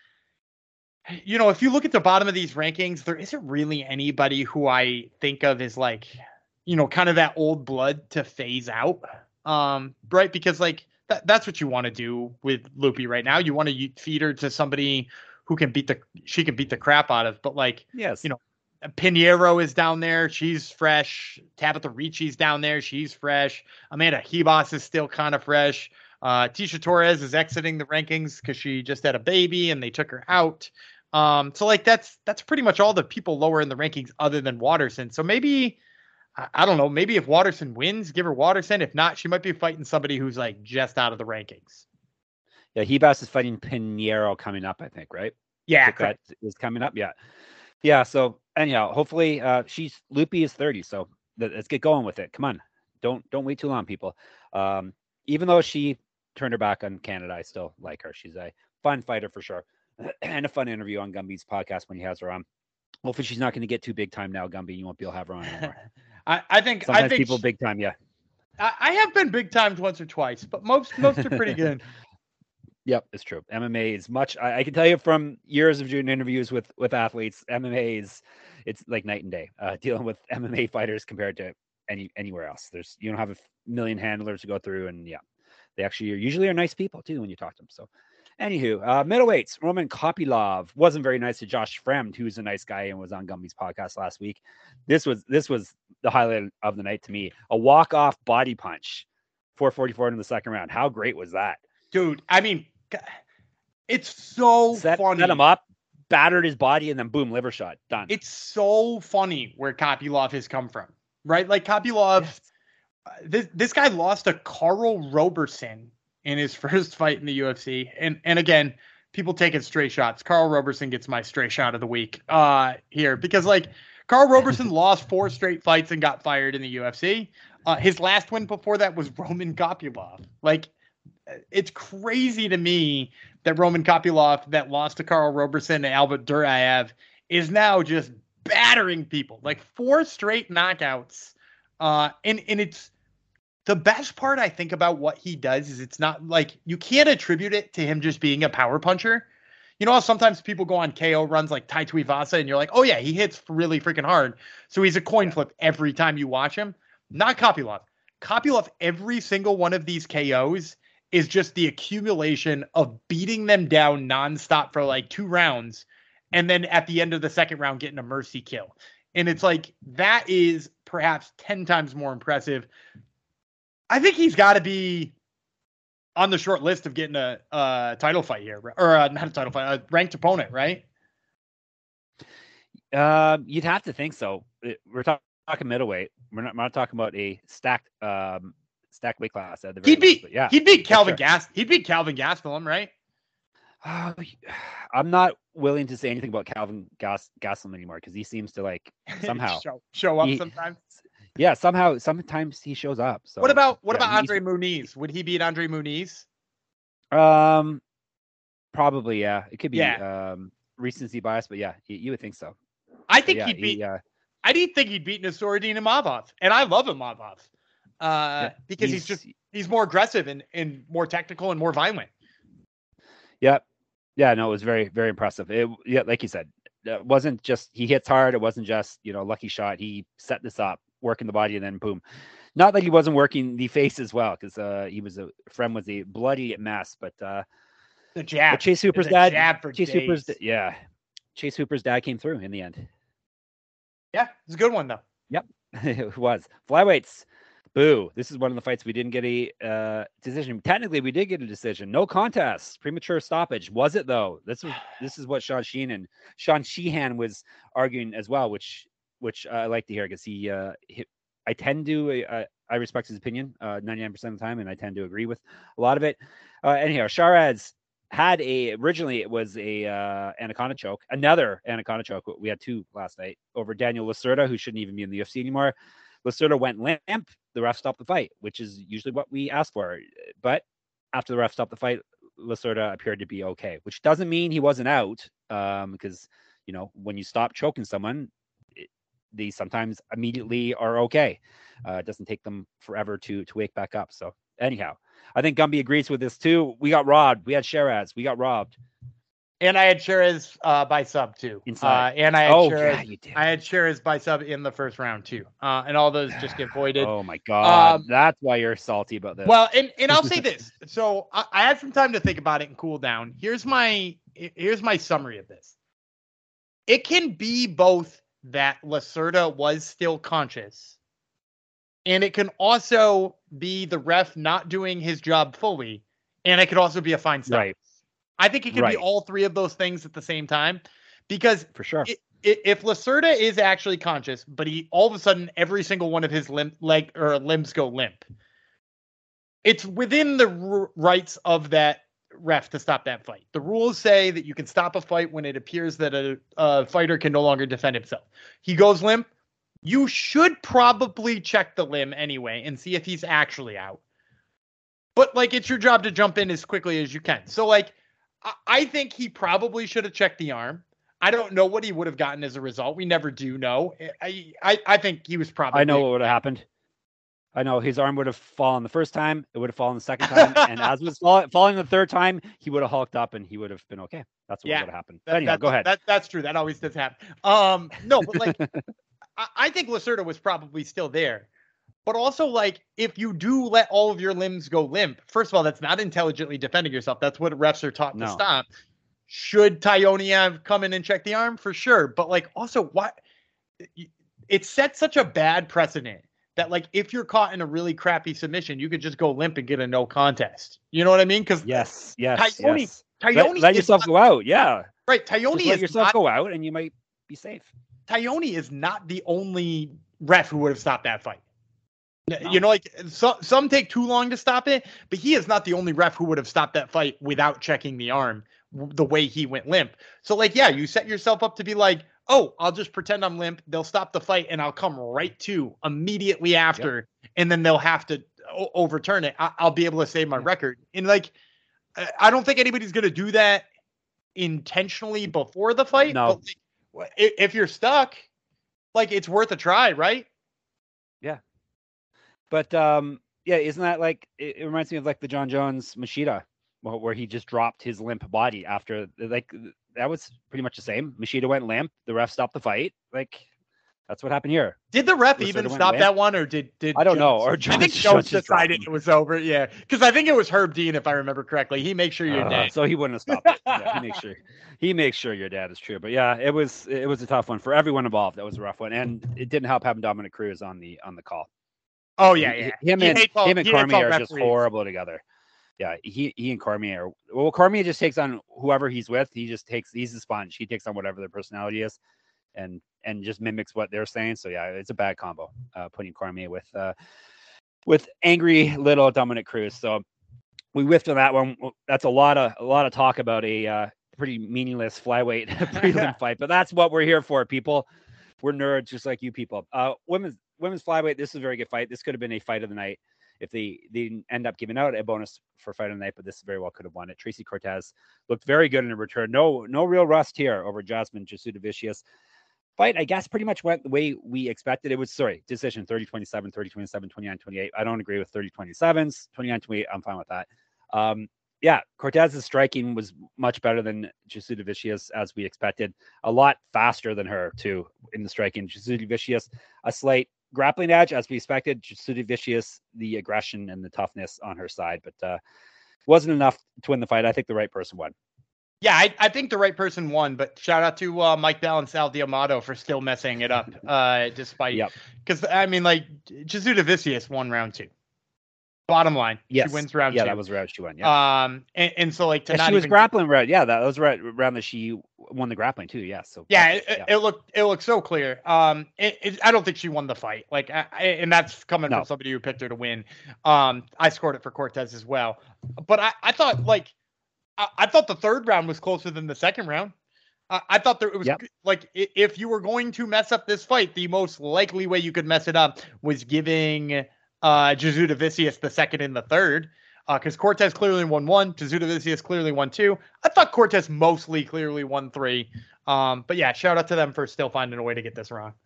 [SPEAKER 2] if you look at the bottom of these rankings, there isn't really anybody who I think of as like, kind of that old blood to phase out. Right. Because like that's what you want to do with Lupi right now. You want to feed her to somebody who can beat the crap out of, but like,
[SPEAKER 3] yes,
[SPEAKER 2] Pinheiro is down there. She's fresh. Tabitha Ricci's down there. She's fresh. Amanda Ribas is still kind of fresh. Tisha Torres is exiting the rankings because she just had a baby and they took her out. So like that's pretty much all the people lower in the rankings other than Waterson. So maybe, I don't know, maybe if Waterson wins, give her Waterson. If not, she might be fighting somebody who's like just out of the rankings.
[SPEAKER 3] Yeah, Ribas is fighting Pinheiro coming up, I think, right?
[SPEAKER 2] Yeah,
[SPEAKER 3] that is coming up. Yeah. So anyhow, hopefully Lupi is 30. So let's get going with it. Come on. Don't wait too long, people. Even though she turned her back on Canada, I still like her. She's a fun fighter for sure. And a fun interview on Gumby's podcast when he has her on. Hopefully she's not going to get too big time now, Gumby. You won't be able to have her on anymore.
[SPEAKER 2] I think
[SPEAKER 3] people big time. Yeah.
[SPEAKER 2] I have been big timed once or twice, but most are pretty good.
[SPEAKER 3] Yep, it's true. MMA is much. I can tell you from years of doing interviews with athletes, MMA it's like night and day. Dealing with MMA fighters compared to anywhere else. You don't have a million handlers to go through, and yeah, they actually usually are nice people too when you talk to them. So, anywho, middleweights. Roman Kopylov wasn't very nice to Josh Fremd, who's a nice guy and was on Gumby's podcast last week. This was the highlight of the night to me. A walk-off body punch, 444 in the second round. How great was that,
[SPEAKER 2] dude? I mean, it's so funny.
[SPEAKER 3] Set him up, battered his body, and then boom, liver shot. Done.
[SPEAKER 2] It's so funny where Kopylov has come from, right? Like Kopylov, this guy lost to Carl Roberson in his first fight in the UFC. And again, people taking stray shots. Carl Roberson gets my stray shot of the week here because like Carl Roberson lost 4 straight fights and got fired in the UFC. His last win before that was Roman Kopylov. Like, it's crazy to me that Roman Kopylov, that lost to Carl Roberson and Albert Duraev, is now just battering people. Like 4 straight knockouts. And it's the best part I think about what he does is it's not like you can't attribute it to him just being a power puncher. You know how sometimes people go on KO runs like Tai Tuivasa and you're like, oh yeah, he hits really freaking hard. So he's a coin flip every time you watch him. Not Kopylov. Kopylov, every single one of these KOs is just the accumulation of beating them down nonstop for like 2 rounds. And then at the end of the second round, getting a mercy kill. And it's like, that is perhaps 10 times more impressive. I think he's got to be on the short list of getting a title fight here, or not a title fight, a ranked opponent, right?
[SPEAKER 3] You'd have to think so. We're talking middleweight. We're not talking about a stacked weight class. At the very least,
[SPEAKER 2] he'd beat Calvin Gastelum. He'd beat Calvin Gastelum, right?
[SPEAKER 3] I'm not willing to say anything about Calvin Gastelum anymore because he seems to like somehow
[SPEAKER 2] show up sometimes.
[SPEAKER 3] Yeah, sometimes he shows up. So
[SPEAKER 2] what about Andre Muniz? Would he beat Andre Muniz?
[SPEAKER 3] Probably, yeah. It could be recency bias, but yeah, you would think so.
[SPEAKER 2] I think he'd beat. I didn't think he'd beat Nassourdine Imavov, and I love Imavov because he's more aggressive and more technical and more violent.
[SPEAKER 3] Yeah. Yeah, no, it was very, very impressive. Like you said, it wasn't just he hits hard. It wasn't just, lucky shot. He set this up, working the body, and then boom. Not that he wasn't working the face as well, because Frem was a bloody mess. But
[SPEAKER 2] the jab.
[SPEAKER 3] But Chase Hooper's dad.
[SPEAKER 2] Chase
[SPEAKER 3] Hooper's dad came through in the end.
[SPEAKER 2] Yeah, it's a good one though.
[SPEAKER 3] Yep, it was. Flyweights. Boo. This is one of the fights we didn't get a decision. Technically, we did get a decision. No contest. Premature stoppage. Was it, though? This is what Sean Sheehan was arguing as well, which I like to hear because I tend to I respect his opinion 99% of the time, and I tend to agree with a lot of it. Anyhow, Shiraz had originally it was a anaconda choke, another anaconda choke. We had 2 last night over Daniel Lacerda, who shouldn't even be in the UFC anymore. Lacerda went limp. The ref stopped the fight, which is usually what we ask for. But after the ref stopped the fight, Lacerda appeared to be okay, which doesn't mean he wasn't out. Because, when you stop choking someone, they sometimes immediately are okay. It doesn't take them forever to wake back up. So anyhow, I think Gumby agrees with this too. We got robbed. We had Shiraz. We got robbed.
[SPEAKER 2] And I had Shiraz by sub too. And I had Shiraz by sub in the first round too. And all those just get voided.
[SPEAKER 3] Oh my God. That's why you're salty about this.
[SPEAKER 2] Well, and I'll say this. So I had some time to think about it and cool down. Here's my summary of this. It can be both that Lacerda was still conscious, and it can also be the ref not doing his job fully, and it could also be a fine stop.
[SPEAKER 3] Right.
[SPEAKER 2] I think it can be all 3 of those things at the same time, because
[SPEAKER 3] for sure,
[SPEAKER 2] if Lacerda is actually conscious, but he all of a sudden every single one of his limbs go limp, it's within the rights of that ref to stop that fight. The rules say that you can stop a fight when it appears that a fighter can no longer defend himself. He goes limp. You should probably check the limb anyway and see if he's actually out. But it's your job to jump in as quickly as you can. So I think he probably should have checked the arm. I don't know what he would have gotten as a result. We never do know. I think he was probably.
[SPEAKER 3] I know what would have happened. I know his arm would have fallen the first time. It would have fallen the second time. And as it was falling the third time, he would have hulked up and he would have been okay. That's what would have happened. Anyhow, go ahead.
[SPEAKER 2] That's true. That always does happen. No, but I think Lacerda was probably still there. But also, if you do let all of your limbs go limp, first of all, that's not intelligently defending yourself. That's what refs are taught to stop. Should Tyone have come in and checked the arm? For sure. But, also, what? It sets such a bad precedent that, if you're caught in a really crappy submission, you could just go limp and get a no contest. You know what I mean? Because Tyone
[SPEAKER 3] let yourself go out. Yeah.
[SPEAKER 2] Right. Tyone
[SPEAKER 3] let yourself go out and you might be safe.
[SPEAKER 2] Tyone is not the only ref who would have stopped that fight. No. Some take too long to stop it, but he is not the only ref who would have stopped that fight without checking the arm the way he went limp. So you set yourself up to be oh, I'll just pretend I'm limp. They'll stop the fight and I'll come right to immediately after. Yep. And then they'll have to overturn it. I'll be able to save my record. And I don't think anybody's going to do that intentionally before the fight.
[SPEAKER 3] No.
[SPEAKER 2] But if you're stuck, it's worth a try, right?
[SPEAKER 3] Yeah. But isn't that it reminds me of the John Jones Machida where he just dropped his limp body after, like, that was pretty much the same. Machida went limp. The ref stopped the fight. Like, that's what happened here.
[SPEAKER 2] Did the ref
[SPEAKER 3] Lacerda
[SPEAKER 2] even
[SPEAKER 3] went
[SPEAKER 2] stop
[SPEAKER 3] limp.
[SPEAKER 2] that one, or did
[SPEAKER 3] I don't know.
[SPEAKER 2] Jones-
[SPEAKER 3] Or
[SPEAKER 2] I
[SPEAKER 3] Jones,
[SPEAKER 2] think
[SPEAKER 3] Jones
[SPEAKER 2] Jones
[SPEAKER 3] just dropped
[SPEAKER 2] decided
[SPEAKER 3] him.
[SPEAKER 2] it was over. Yeah, because I think it was Herb Dean, if I remember correctly. He makes sure you're dead.
[SPEAKER 3] So he wouldn't have stopped it. Yeah, he makes sure your dad is true. But yeah, it was a tough one for everyone involved. That was a rough one, and it didn't help having Dominic Cruz on the call.
[SPEAKER 2] Oh yeah.
[SPEAKER 3] Him
[SPEAKER 2] He
[SPEAKER 3] and
[SPEAKER 2] hates all
[SPEAKER 3] Cormier are just
[SPEAKER 2] referees.
[SPEAKER 3] horrible together. Yeah, he and Cormier Cormier just takes on whoever he's with. He's a sponge. He takes on whatever their personality is, and just mimics what they're saying. So yeah, it's a bad combo. Putting Cormier with angry little Dominic Cruz. So we whiffed on that one. That's a lot of talk about a pretty meaningless flyweight prelim fight, but that's what we're here for, people. We're nerds just like you people. Women's flyweight. This is a very good fight. This could have been a fight of the night if they end up giving out a bonus for fight of the night, but this very well could have won it. Tracy Cortez looked very good in her return. No real rust here over Jasmine Jasudavicius. Fight, I guess, pretty much went the way we expected. It was, decision 30-27, 30-27, 29-28. I don't agree with 30-27s. 29-28, I'm fine with that. Yeah, Cortez's striking was much better than Jasudavicius, as we expected. A lot faster than her, too, in the striking. Jasudavicius, a slight grappling edge, as we expected. Jasudavicius, the aggression and the toughness on her side, but wasn't enough to win the fight. I think the right person won.
[SPEAKER 2] Yeah, I think the right person won, but shout out to Mike Bell and Sal D'Amato for still messing it up, despite. Because, I mean, like, Jasudavicius won round 2. Bottom line,
[SPEAKER 3] yes.
[SPEAKER 2] She wins round 2.
[SPEAKER 3] Yeah, that was round she won. Yeah.
[SPEAKER 2] And so like
[SPEAKER 3] she was grappling round. Yeah, that was round that she won the grappling too. Yeah. So
[SPEAKER 2] yeah, it looked so clear. I don't think she won the fight. Like, and that's coming from somebody who picked her to win. I scored it for Cortez as well, but I thought I thought the third round was closer than the second round. I thought it was like, if you were going to mess up this fight, the most likely way you could mess it up was giving Jasudavicius the second and the third, because Cortez clearly won 1, Jasudavicius clearly won 2. I thought Cortez mostly clearly won 3. But yeah, shout out to them for still finding a way to get this wrong.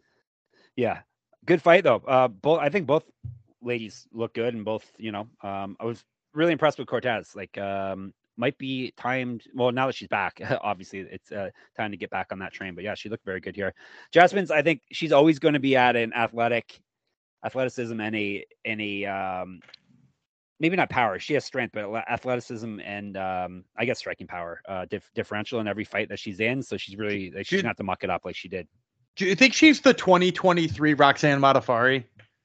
[SPEAKER 3] Yeah, good fight though. I think both ladies look good, and both, I was really impressed with Cortez. Like, might be timed. Well, now that she's back, obviously it's time to get back on that train. But yeah, she looked very good here. Jasmine's, I think she's always going to be at an athleticism and a maybe not power. She has strength, but athleticism and I guess striking power differential in every fight that she's in. So she's really she's gonna have to muck it up like she did.
[SPEAKER 2] Do you think she's the 2023 Roxanne Modafferi?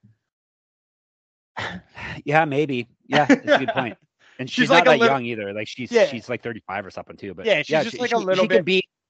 [SPEAKER 3] Yeah, maybe. Yeah, that's a good point. And she's not that young either. Like she's like 35 or something too. But
[SPEAKER 2] she's just like a little bit.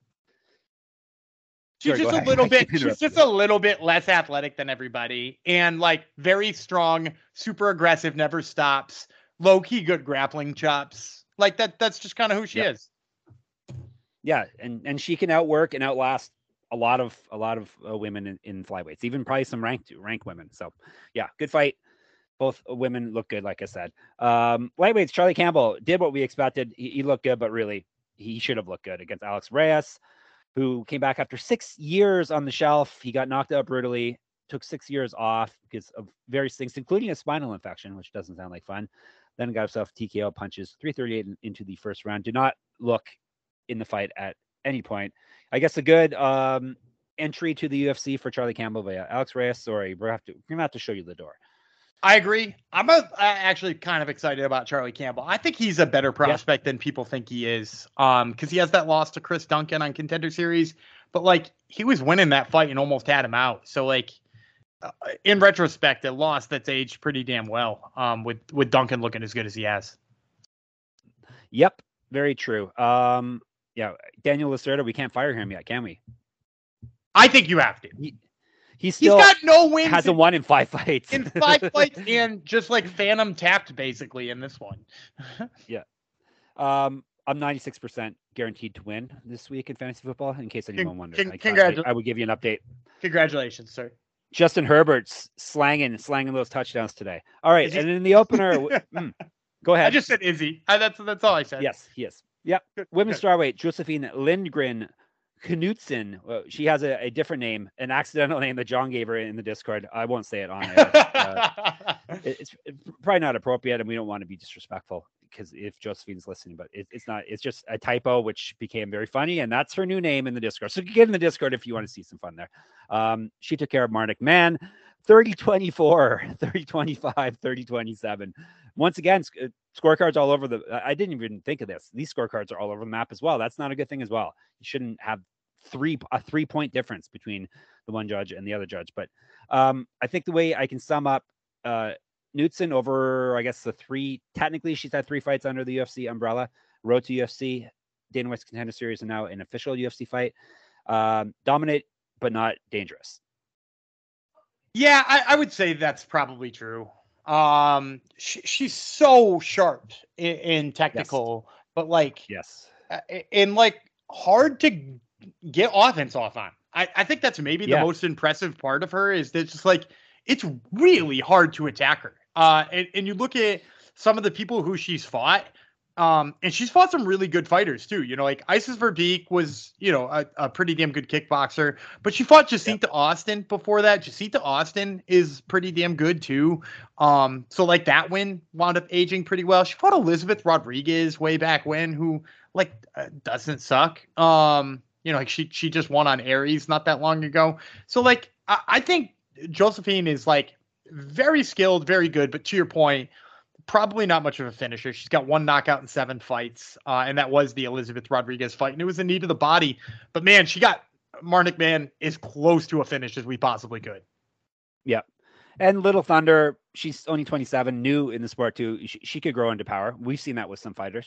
[SPEAKER 2] She's just a little bit less athletic than everybody, and like very strong, super aggressive, never stops, low key good grappling chops. Like that's just kind of who she is.
[SPEAKER 3] Yeah, and she can outwork and outlast a lot of women in flyweights, even probably some ranked women. So yeah, good fight. Both women look good, like I said. Lightweights, Charlie Campbell did what we expected. He looked good, but really he should have looked good against Alex Reyes, who came back after 6 years on the shelf. He got knocked out brutally, took 6 years off because of various things, including a spinal infection, which doesn't sound like fun. Then got himself TKO punches, 338 into the first round. Did not look in the fight at any point. I guess a good entry to the UFC for Charlie Campbell. But yeah, Alex Reyes, we're gonna have to show you the door.
[SPEAKER 2] I agree. I'm actually kind of excited about Charlie Campbell. I think he's a better prospect than people think he is. Because he has that loss to Chris Duncan on Contender Series, but like he was winning that fight and almost had him out. So like in retrospect, a loss that's aged pretty damn well. With Duncan looking as good as he has.
[SPEAKER 3] Yep, very true. Yeah, Daniel Lacerda, we can't fire him yet, can we?
[SPEAKER 2] I think you have to.
[SPEAKER 3] He's
[SPEAKER 2] got no wins.
[SPEAKER 3] Hasn't won in 5 fights.
[SPEAKER 2] In 5 fights, and just like phantom tapped basically in this one.
[SPEAKER 3] Yeah. I'm 96% guaranteed to win this week in fantasy football, in case anyone wonders. I would give you an update.
[SPEAKER 2] Congratulations, sir.
[SPEAKER 3] Justin Herbert's slanging those touchdowns today. All right, and in the opener, go ahead.
[SPEAKER 2] I just said Izzy. That's all I said.
[SPEAKER 3] Yes, he is. Yep. Women's strawweight, Josephine Lindgren Knutson. She has a different name, an accidental name that John gave her in the Discord. I won't say it on air. It's probably not appropriate, and we don't want to be disrespectful. because if Josephine's listening, but it's not. It's just a typo, which became very funny, and that's her new name in the Discord. So get in the Discord if you want to see some fun there. She took care of Marnik Man, 30-24, 30-25, 30-27. Once again, scorecards all over I didn't even think of this. These scorecards are all over the map as well. That's not a good thing as well. You shouldn't have a 3-point difference between the one judge and the other judge. But I think the way I can sum up Knudsen over, I guess, technically she's had 3 fights under the UFC umbrella, road to UFC, Dana White's Contender Series, and now an official UFC fight. Dominant, but not dangerous.
[SPEAKER 2] Yeah, I would say that's probably true. She's so sharp in technical, yes. But like,
[SPEAKER 3] yes,
[SPEAKER 2] and like hard to get offense off on. I think that's maybe the most impressive part of her is that it's just like, it's really hard to attack her. And you look at some of the people who she's fought, and she's fought some really good fighters too. You know, like Isis Verbeek was, you know, a pretty damn good kickboxer, but she fought Jacinta Austin before that. Jacinta Austin is pretty damn good too. So like that win wound up aging pretty well. She fought Elizabeth Rodriguez way back when, who like doesn't suck. You know, like she just won on Aries not that long ago. So like, I think Josephine is like very skilled, very good, but to your point, probably not much of a finisher. She's got 1 knockout in 7 fights, and that was the Elizabeth Rodriguez fight, and it was a knee to the body. But man, Marnik Man as close to a finish as we possibly could.
[SPEAKER 3] Yeah. And Little Thunder, she's only 27, new in the sport too. She could grow into power. We've seen that with some fighters.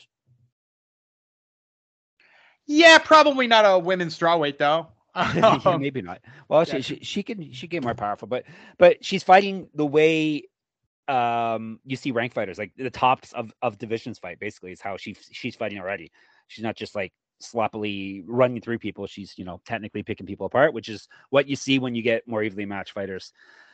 [SPEAKER 2] Yeah, probably not a women's strawweight though.
[SPEAKER 3] Yeah, maybe not. Well, yeah. she get more powerful, but she's fighting the way you see ranked fighters, like the tops of divisions fight. Basically, is how she's fighting already. She's not just like sloppily running through people. She's, you know, technically picking people apart, which is what you see when you get more evenly matched fighters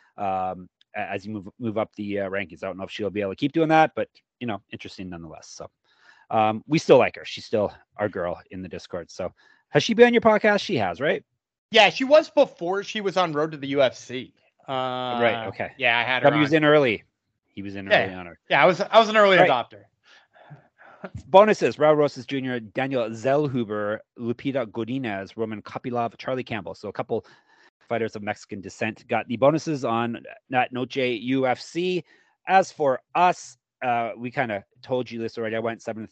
[SPEAKER 3] as you move up the rankings. I don't know if she'll be able to keep doing that, but you know, interesting nonetheless. So we still like her. She's still our girl in the Discord. So has she been on your podcast? She has, right?
[SPEAKER 2] Yeah, she was before she was on Road to the UFC.
[SPEAKER 3] Right. Okay.
[SPEAKER 2] Yeah, I had her.
[SPEAKER 3] He was in early. He was in early on her.
[SPEAKER 2] Yeah, I was an early adopter.
[SPEAKER 3] Bonuses: Raul Rosas Jr., Daniel Zellhuber, Lupita Godinez, Roman Kopylov, Charlie Campbell. So a couple fighters of Mexican descent got the bonuses on that Noche UFC. As for us, we kind of told you this already. I went 7-2.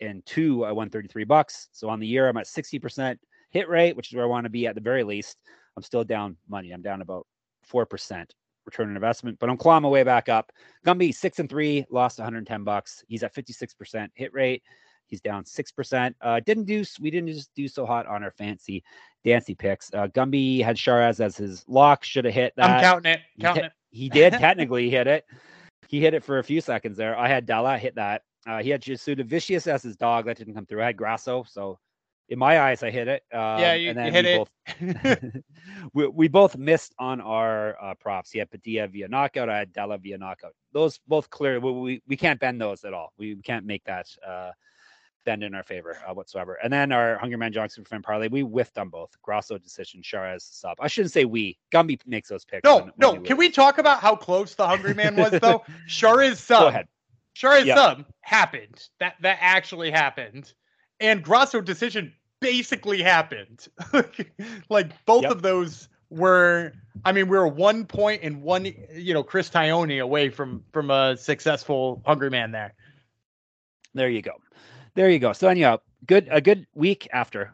[SPEAKER 3] I won $33. So on the year, I'm at 60% hit rate, which is where I want to be at the very least. I'm still down money. I'm down about 4% return on investment, but I'm clawing my way back up. Gumby 6-3, lost $110. He's at 56% hit rate. He's down 6%. We didn't just do so hot on our fancy dancy picks. Gumby had Sharaz as his lock. Should have hit that.
[SPEAKER 2] I'm counting it.
[SPEAKER 3] He did technically hit it. He hit it for a few seconds there. I had Della hit that. He had Jesuda Vicious as his dog. That didn't come through. I had Grasso, so in my eyes, I hit it.
[SPEAKER 2] You hit it.
[SPEAKER 3] We both missed on our props. He had Padilla via knockout. I had Della via knockout. Those both clear. We can't bend those at all. We can't make that bend in our favor whatsoever. And then our Hungry Man Johnson friend parlay, we whiffed on both. Grasso decision, Sharaz sub. I shouldn't say we. Gumby makes those picks.
[SPEAKER 2] No. Can we talk about how close the Hungry Man was though? Sharaz sub.
[SPEAKER 3] Go ahead.
[SPEAKER 2] Sharaz sub happened. That actually happened. And Grasso decision basically happened. Like both of those were, I mean, we were 1 point and one, Chris Tione away from a successful Hungry Man there.
[SPEAKER 3] There you go. So anyhow, a good week after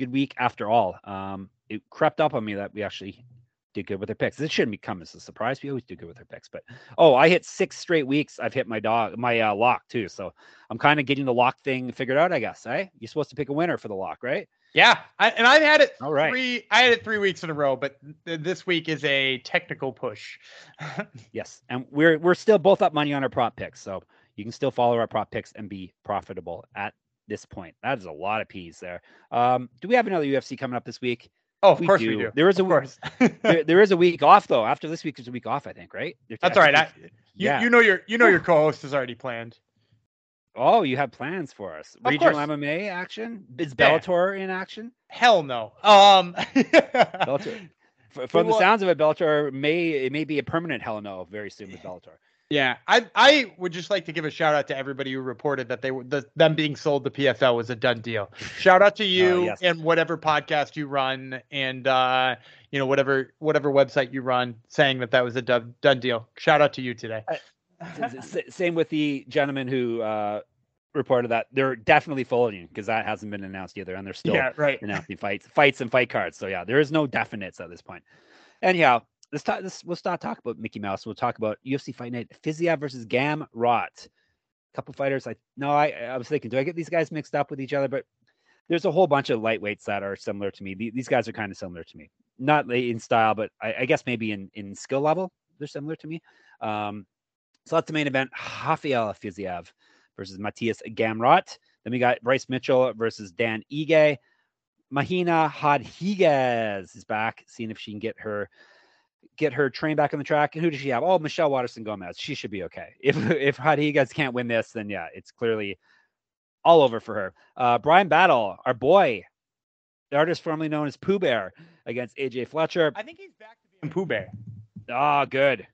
[SPEAKER 3] all. It crept up on me that we actually did good with our picks. This shouldn't come as a surprise. We always do good with our picks, but I hit 6 straight weeks. I've hit my lock too. So I'm kind of getting the lock thing figured out, I guess. Eh? You're supposed to pick a winner for the lock, right?
[SPEAKER 2] Yeah. I've had it.
[SPEAKER 3] All right.
[SPEAKER 2] I had it 3 weeks in a row, but this week is a technical push.
[SPEAKER 3] Yes. And we're still both up money on our prop picks. So you can still follow our prop picks and be profitable at this point. That is a lot of P's there. Do we have another UFC coming up this week?
[SPEAKER 2] Oh, of course we do.
[SPEAKER 3] There is there is a week off though. After this week is a week off, I think, right?
[SPEAKER 2] That's all right. You know your co-host is already planned.
[SPEAKER 3] Oh, you have plans for us. Regional MMA action? Is Bellator in action?
[SPEAKER 2] Hell no.
[SPEAKER 3] Bellator. From the sounds of it, Bellator may be a permanent hell no very soon with Bellator.
[SPEAKER 2] Yeah, I would just like to give a shout out to everybody who reported that them being sold to PFL was a done deal. Shout out to you
[SPEAKER 3] Yes.
[SPEAKER 2] and whatever podcast you run, and whatever website you run, saying that was a done deal. Shout out to you today.
[SPEAKER 3] Same with the gentleman who reported that they're definitely folding because that hasn't been announced either, and they're still announcing fights and fight cards. So yeah, there is no definites at this point. Anyhow, we'll start talking about Mickey Mouse. We'll talk about UFC Fight Night, Fiziev versus Gamrot. Couple fighters. I was thinking, do I get these guys mixed up with each other? But there's a whole bunch of lightweights that are similar to me. These guys are kind of similar to me, not in style, but I guess maybe in skill level, they're similar to me. So that's the main event. Rafael Fiziev versus Matthias Gamrot. Then we got Bryce Mitchell versus Dan Ige. Mahina Rodriguez is back, seeing if she can get her train back on the track. And who does she have? Oh, Michelle Waterson Gomez. She should be okay. If Rodriguez can't win this, then yeah, it's clearly all over for her. Brian Battle, our boy, the artist formerly known as Pooh Bear, against AJ Fletcher.
[SPEAKER 2] I think he's back to being Pooh Bear.
[SPEAKER 3] Oh, good.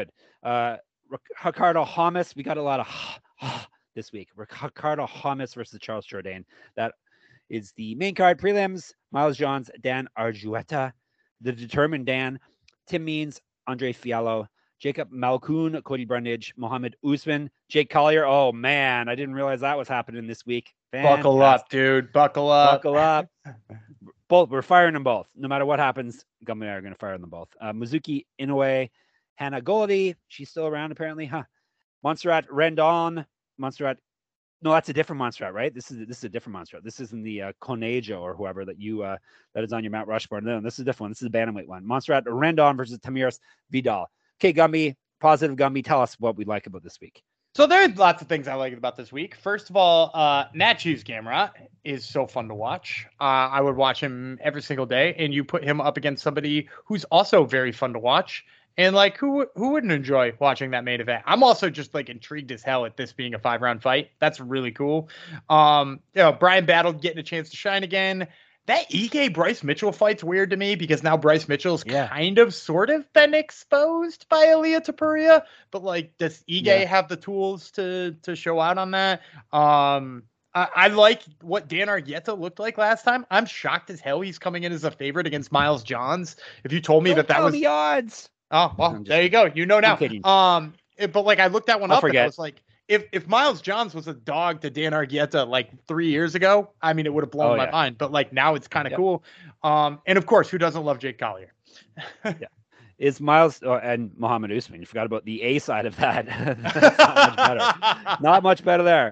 [SPEAKER 3] Ricardo Hamas. We got a lot of this week. Ricardo Hamas versus Charles Jourdain. That is the main card. Prelims, Miles Johns, Dan Argueta, the Determined Dan, Tim Means, Andre Fiallo, Jacob Malkoun, Cody Brundage, Mohammed Usman, Jake Collier. Oh, man, I didn't realize that was happening this week. Fantastic.
[SPEAKER 2] Buckle up, dude. Buckle up.
[SPEAKER 3] Both. We're firing them both. No matter what happens, Gumby and I are going to fire them both. Mizuki Inoue, Hannah Goldy. She's still around, apparently. Montserrat Rendon. No, that's a different Montserrat, right? This is a different Montserrat. This isn't the Conejo or whoever that is on your Mount Rushmore. No, this is a different one. This is a bantamweight one. Montserrat Rendon versus Tamiris Vidal. Okay, Gumby, positive Gumby. Tell us what we like about this week.
[SPEAKER 2] So there's lots of things I like about this week. First of all, Matthews Gamrot is so fun to watch. I would watch him every single day, and you put him up against somebody who's also very fun to watch. And like, who wouldn't enjoy watching that main event? I'm also just like intrigued as hell at this being a 5-round fight. That's really cool. Brian Battle getting a chance to shine again. That Ige Bryce Mitchell fight's weird to me because now Bryce Mitchell's kind of sort of been exposed by Ilia Topuria, but like, does Ige have the tools to show out on that? I like what Dan Argueta looked like last time. I'm shocked as hell he's coming in as a favorite against Miles Johns. If you told me that was
[SPEAKER 3] the odds.
[SPEAKER 2] Oh, well, there you go. You know now. But like, I looked that one up and I was like, if Miles Johns was a dog to Dan Argueta like 3 years ago, I mean, it would have blown my mind. But like, now it's kind of cool. And of course, who doesn't love Jake Collier?
[SPEAKER 3] Is Miles and Mohammed Usman. You forgot about the A side of that. That's not much better. Not much better there.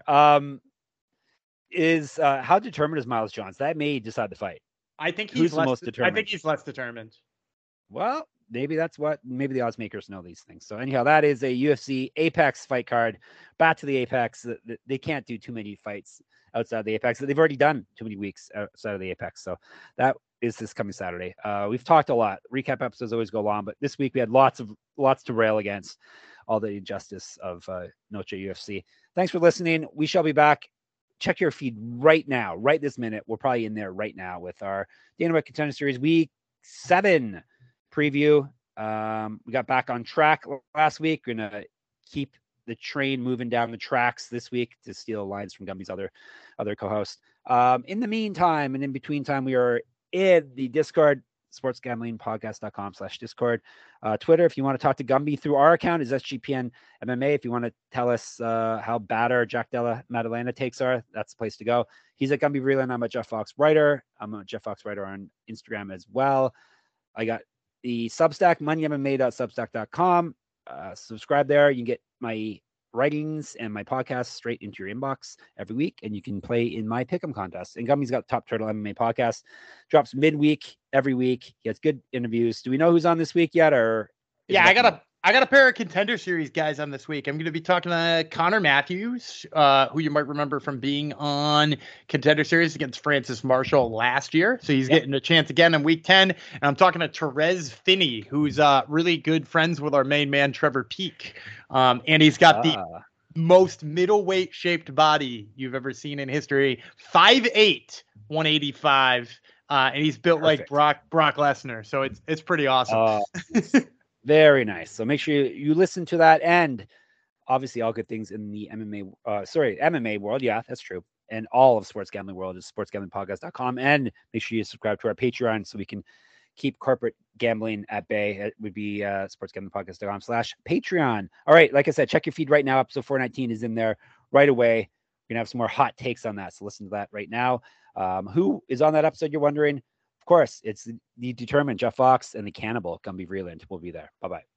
[SPEAKER 3] How determined is Miles Johns? That may decide the fight.
[SPEAKER 2] I think he's the most determined. I think he's less determined.
[SPEAKER 3] Well, maybe the odds makers know these things. So anyhow, that is a UFC Apex fight card. Back to the Apex. They can't do too many fights outside the Apex. They've already done too many weeks outside of the Apex. So that is this coming Saturday. We've talked a lot. Recap episodes always go long, but this week we had lots to rail against all the injustice of Noche UFC. Thanks for listening. We shall be back. Check your feed right now, right this minute. We're probably in there right now with our Dana White Contender Series Week 7 preview. We got back on track last week. We're gonna keep the train moving down the tracks this week to steal lines from Gumby's other co-host. In the meantime and in between time, we are in the Discord, sportsgamblingpodcast.com/Discord. Twitter, if you want to talk to Gumby through our account, is SGPN MMA. If you want to tell us how bad our Jack Della Maddalena takes are, that's the place to go. He's at Gumby Vreeland. I'm at Jeff Fox Writer. I'm a Jeff Fox Writer on Instagram as well. I got the Substack, moneymma.substack.com. Subscribe there. You can get my writings and my podcast straight into your inbox every week, and you can play in my pick'em contest. And Gummy's got Top Turtle MMA podcast, drops midweek every week. He has good interviews. Do we know who's on this week yet? Or
[SPEAKER 2] I got a pair of Contender Series guys on this week. I'm going to be talking to Connor Matthews, who you might remember from being on Contender Series against Francis Marshall last year. So he's getting a chance again in week 10. And I'm talking to Therese Finney, who's really good friends with our main man, Trevor Peak. And he's got the most middleweight shaped body you've ever seen in history. 5'8", 185. And he's built like Brock Lesnar. So it's pretty awesome.
[SPEAKER 3] Very nice. So make sure you listen to that. And obviously all good things in the MMA world. Yeah, that's true. And all of sports gambling world is sportsgamblingpodcast.com. And make sure you subscribe to our Patreon so we can keep corporate gambling at bay. It would be sportsgamblingpodcast.com/Patreon. All right. Like I said, check your feed right now. Episode 419 is in there right away. We're going to have some more hot takes on that. So listen to that right now. Who is on that episode, you're wondering? Of course, it's the determined Jeff Fox and the cannibal Gumby Vreeland will be there. Bye-bye.